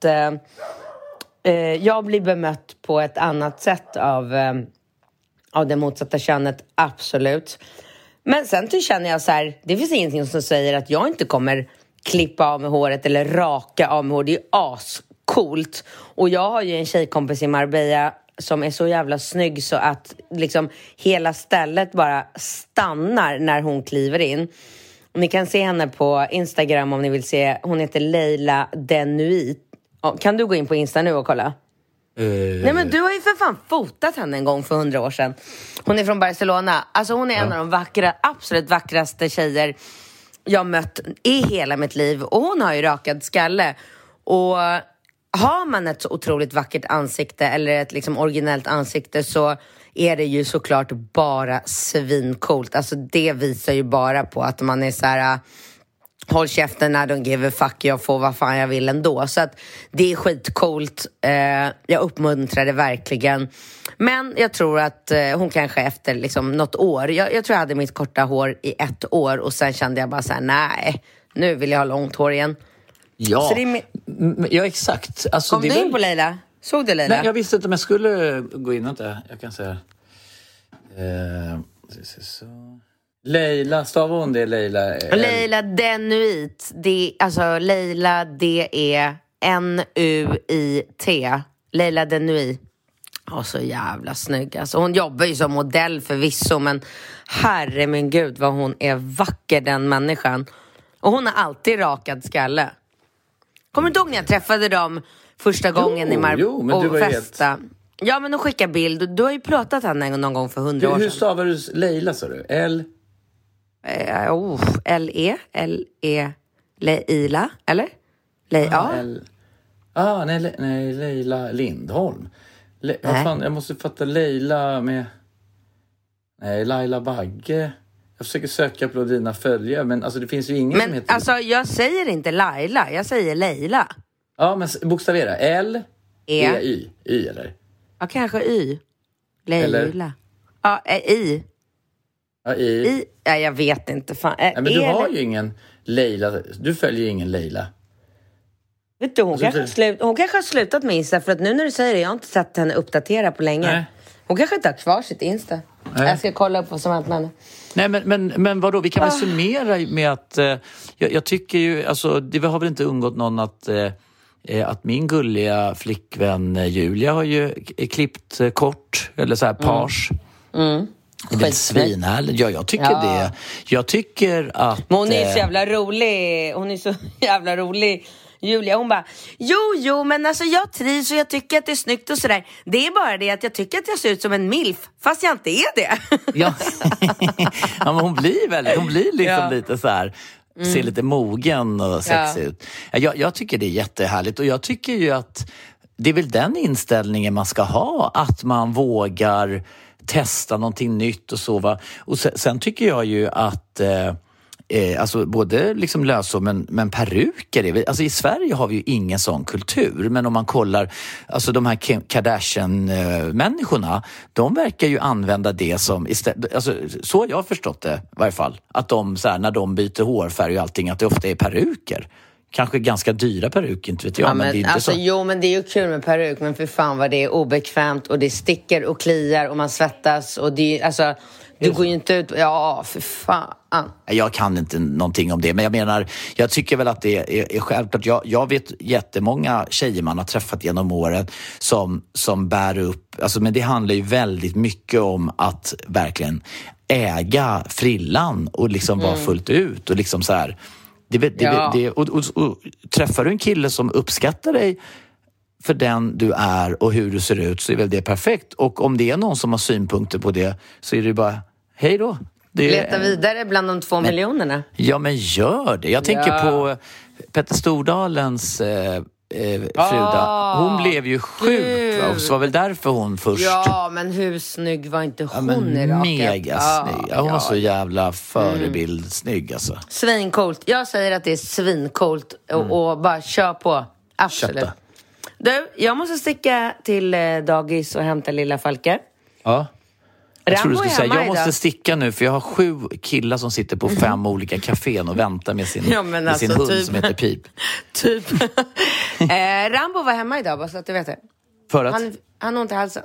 jag blir bemött på ett annat sätt av det motsatta könet, absolut. Men sen känner jag så här, det finns ingenting som säger att jag inte kommer klippa av med håret eller raka av med håret. Det är ju ascoolt. Och jag har ju en tjejkompis i Marbella som är så jävla snygg så att liksom hela stället bara stannar när hon kliver in. Ni kan se henne på Instagram om ni vill se. Hon heter Leila Denuit. Kan du gå in på Insta nu och kolla? Nej, men du har ju för fan fotat henne en gång för 100 år sedan. Hon är från Barcelona. Alltså hon är en av de absolut vackraste tjejer jag mött i hela mitt liv. Och hon har ju rakad skalle. Och har man ett så otroligt vackert ansikte eller ett liksom originellt ansikte, så är det ju såklart bara svincoolt. Alltså det visar ju bara på att man är så här... Håll käften, I don't give a fuck, jag får vad fan jag vill ändå. Så att det är skitcoolt. Jag uppmuntrar det verkligen. Men jag tror att hon kanske efter liksom något år. Jag tror jag hade mitt korta hår i 1 år. Och sen kände jag bara så här: nej, nu vill jag ha långt hår igen. Ja, så det ja exakt. Alltså, kom du in på Leila? Såg du Leila? Nej, jag visste inte om jag skulle gå in. Inte. Jag kan säga så. Leila, stavar hon det? Leila Denuit. Alltså Leila D-E-N-U-I-T. Leila Denuit. Så jävla snygg. Alltså, hon jobbar ju som modell förvisso, men herre min gud vad hon är vacker, den människan. Och hon har alltid rakad skalle. Kommer du ihåg när jag träffade dem första gången i Festa? Ja, men de skickar bild. Du har ju pratat henne någon gång för 100 år sedan. Hur stavar du Leila, sa du? L-E Leila, eller? Nej, Leila Lindholm. Vad fan, jag måste fatta Leila med... Nej, Laila Bagge. Jag försöker söka på dina följare, men alltså det finns ju ingen som heter... Men alltså, jag säger inte Laila, jag säger Leila. Ja, men bokstavera. L-E-Y. Y, eller? Ja, kanske Y. Leila. Ja, I. Ja, I. Nej, jag vet inte. Fan. Nej, men du har ju ingen Leila. Du följer ju ingen Leila. Vet du, hon kanske har slutat med Insta. För att nu när du säger det, jag har inte sett henne uppdatera på länge. Nej. Hon kanske inte har kvar sitt Insta. Nej. Jag ska kolla upp vad som hänt med henne. Nej, men vadå? Vi kan väl summera med att... jag tycker ju... Alltså, det har väl inte ungått någon att min gulliga flickvän Julia har ju klippt kort. Eller så här page. Det är svinhärligt. Ja, jag tycker det. Jag tycker att... Men hon är så jävla rolig. Hon är så jävla rolig. Julia, hon bara, jo, men alltså jag trivs och jag tycker att det är snyggt och sådär. Det är bara det att jag tycker att jag ser ut som en milf, fast jag inte är det. Ja, men hon blir liksom lite så här, ser lite mogen och sexig ut. Jag tycker det är jättehärligt och jag tycker ju att det är väl den inställningen man ska ha, att man vågar testa någonting nytt och så, va. Och sen tycker jag ju att alltså både liksom lösår men peruker alltså i Sverige har vi ju ingen sån kultur, men om man kollar alltså de här Kardashian-människorna, de verkar ju använda det som istället, alltså så jag har förstått det i varje fall, att de så här, när de byter hårfärg och allting, att det ofta är peruker. Kanske ganska dyra peruk, inte vet jag. Ja, men det är inte alltså, så. Jo, men det är ju kul med peruk. Men för fan vad det är obekvämt. Och det sticker och kliar och man svettas. Och det, alltså, du går ju inte ut. Ja, för fan. Jag kan inte någonting om det. Men jag menar, jag tycker väl att det är självklart. Jag vet jättemånga tjejer man har träffat genom åren som bär upp. Alltså, men det handlar ju väldigt mycket om att verkligen äga frillan. Och liksom vara fullt ut. Och liksom så här... Och träffar du en kille som uppskattar dig för den du är och hur du ser ut, så är väl det perfekt. Och om det är någon som har synpunkter på det, så är det bara, hej då. Leta vidare bland de 2 miljonerna. Ja, men gör det. Jag tänker på Petter Stordalens Fruda. Hon blev ju sjuk, va? Och så var väl därför hon först... Ja, men hur snygg var inte hon i raken? Mega snygg. Hon var så jävla förebild snygg, alltså. Svincoolt. Jag säger att det är svincoolt. Och bara kör på. Absolut. Köpta. Du, jag måste sticka till dagis och hämta lilla Falke. Ja. Jag tror du skulle säga, jag måste idag. sticka nu för jag har 7 killar som sitter på 5 olika kafén och väntar med sin, med sin hund som heter Pip. Typ. Rambo var hemma idag, bara så att du vet det. För att? Han har ont i halsen.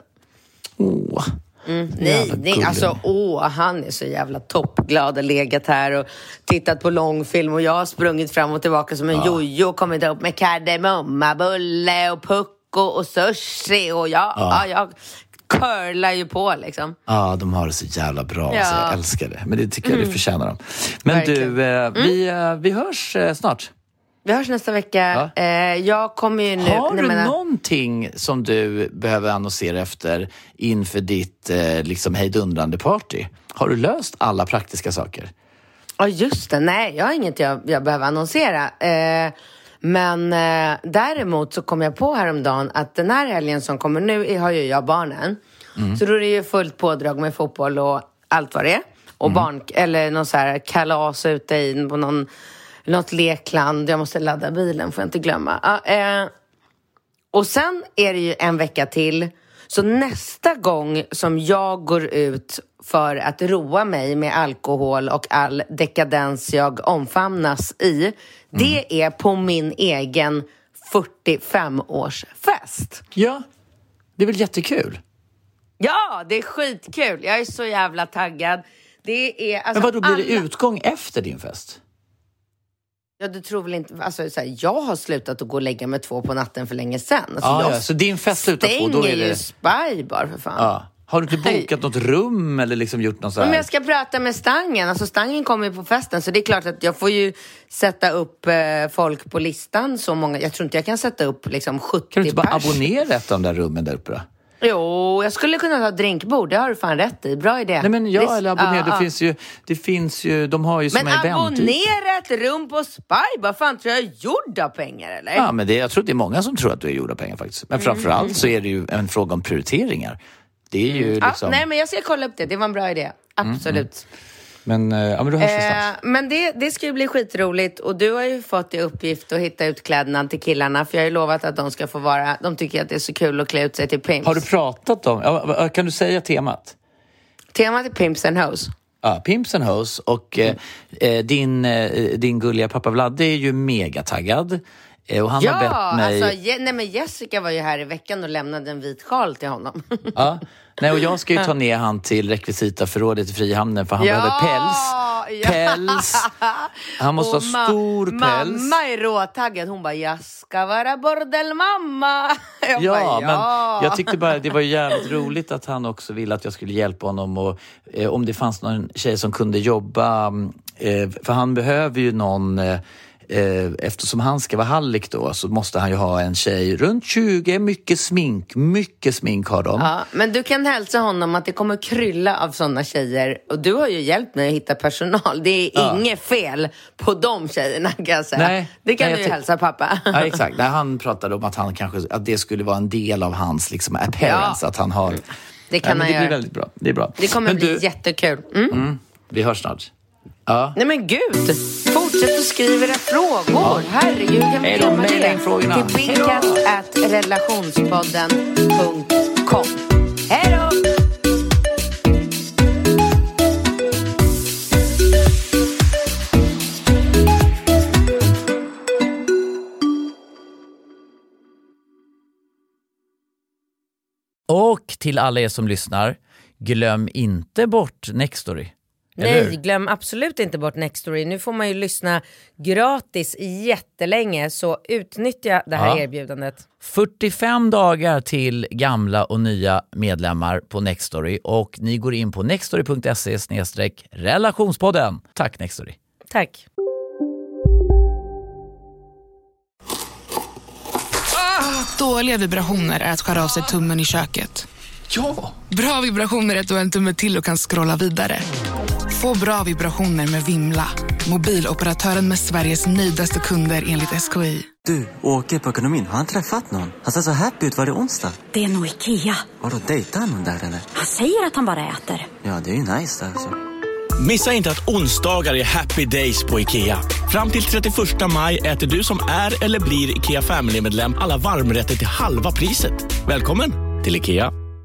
Nej, alltså han är så jävla toppglad och legat här och tittat på långfilm, och jag har sprungit fram och tillbaka som en jojo, kommit upp med kardemummabulle och pucko och sushi och jag curlar ju på liksom. Ja, de har det så jävla bra, så jag älskar det. Men det tycker jag det förtjänar dem. Men verkligen. Du, vi hörs snart. Vi hörs nästa vecka. Ja. Jag kommer ju nu... Har du någonting som du behöver annonsera efter inför ditt liksom hejdundrande party? Har du löst alla praktiska saker? Ja, just det. Nej, jag har inget jag behöver annonsera. Men däremot så kom jag på häromdagen att den här helgen som kommer nu har ju jag barnen. Så då är det ju fullt pådrag med fotboll och allt vad det är. Och barn, eller någon så här kalas ute i på något lekland. Jag måste ladda bilen, får jag inte glömma. Och sen är det ju en vecka till. Så nästa gång som jag går ut för att roa mig med alkohol och all dekadens jag omfamnas i, det är på min egen 45-årsfest. Ja, det är väl jättekul. Ja, det är skitkul. Jag är så jävla taggad. Det är, alltså, men vad då blir det utgång efter din fest? Ja, du tror väl inte... Alltså, så här, jag har slutat att gå och lägga mig 2 på natten för länge sedan. Alltså, så din fest slutar 2, då är det... stänger ju Spy bara för fan. Ja. Har du inte bokat något rum eller liksom gjort något så här? Men jag ska prata med Stangen. Alltså Stangen kommer ju på festen. Så det är klart att jag får ju sätta upp folk på listan. Så många... Jag tror inte jag kan sätta upp liksom 70 Kan du inte bara pers. abonnera ett av de där rummen där uppe då? Jo, jag skulle kunna ha drinkbord. Det har du fan rätt i. Bra idé. Nej men eller abonnera. Det finns ju, de har ju som men event. Men abonnera ett rum på Spy. Vad fan, tror jag är gjord av pengar eller? Ja, men jag tror det är många som tror att du är gjord av pengar faktiskt. Men framförallt så är det ju en fråga om prioriteringar. Det är ju liksom... nej, men jag ska kolla upp det. Det var en bra idé. Absolut. Men du hörs någonstans. Men det ska ju bli skitroligt. Och du har ju fått i uppgift att hitta ut kläderna till killarna. För jag har ju lovat att de ska få vara... De tycker att det är så kul att klä ut sig till pimps. Har du pratat om... Kan du säga temat? Temat är Pimps and Hoes. Ja, Pimps and Hoes. Och din gulliga pappa Vladde är ju megataggad. Och han har bett mig... alltså, men Jessica var ju här i veckan och lämnade en vit sjal till honom. Ja, och jag ska ju ta ner han till rekvisitaförrådet i Frihamnen för han behöver päls. Päls. Han måste ha stor päls. Mamma är råtaggad. Hon bara, jag ska vara bordelmamma. Men jag tyckte bara det var jävligt roligt att han också ville att jag skulle hjälpa honom. Och om det fanns någon tjej som kunde jobba. För han behöver ju någon... eftersom han ska vara hallick då så måste han ju ha en tjej runt 20, mycket smink har de. Ja, men du kan hälsa honom att det kommer krylla av sådana tjejer och du har ju hjälpt mig att hitta personal. Det är inget fel på de tjejerna kan jag säga. Nej, det kan du ju hälsa pappa. Ja, exakt. Nej, han pratade om att han kanske att det skulle vara en del av hans liksom appearance att han har. Det kan han det göra. blir väldigt bra. Det är bra. Det kommer bli jättekul. Vi hörs snart. Ja. Nej men gud, fortsätt att skriva era frågor. Herregud, kan vi glömma det? Till binkast@relationspodden.com. Hej då! Och till alla er som lyssnar, glöm inte bort Nextory. Nej, glöm absolut inte bort Nextory. Nu får man ju lyssna gratis jättelänge, så utnyttja det här erbjudandet. 45 dagar till gamla och nya medlemmar på Nextory och ni går in på nextory.se/relationspodden. Tack Nextory. Tack. Dåliga vibrationer är att skära av sig tummen i köket. Ja! Bra vibrationer är att du har en tumme till och kan scrolla vidare. Få bra vibrationer med Vimla. Mobiloperatören med Sveriges nöjdaste kunder enligt SKI. Du, åker på ekonomin. Har han träffat någon? Han ser så happy ut. Var det onsdag? Det är nog Ikea. Har du dejtat någon där eller? Han säger att han bara äter. Ja, det är ju nice alltså. Missa inte att onsdagar är happy days på Ikea. Fram till 31 maj äter du som är eller blir Ikea Family-medlem alla varmrätter till halva priset. Välkommen till Ikea.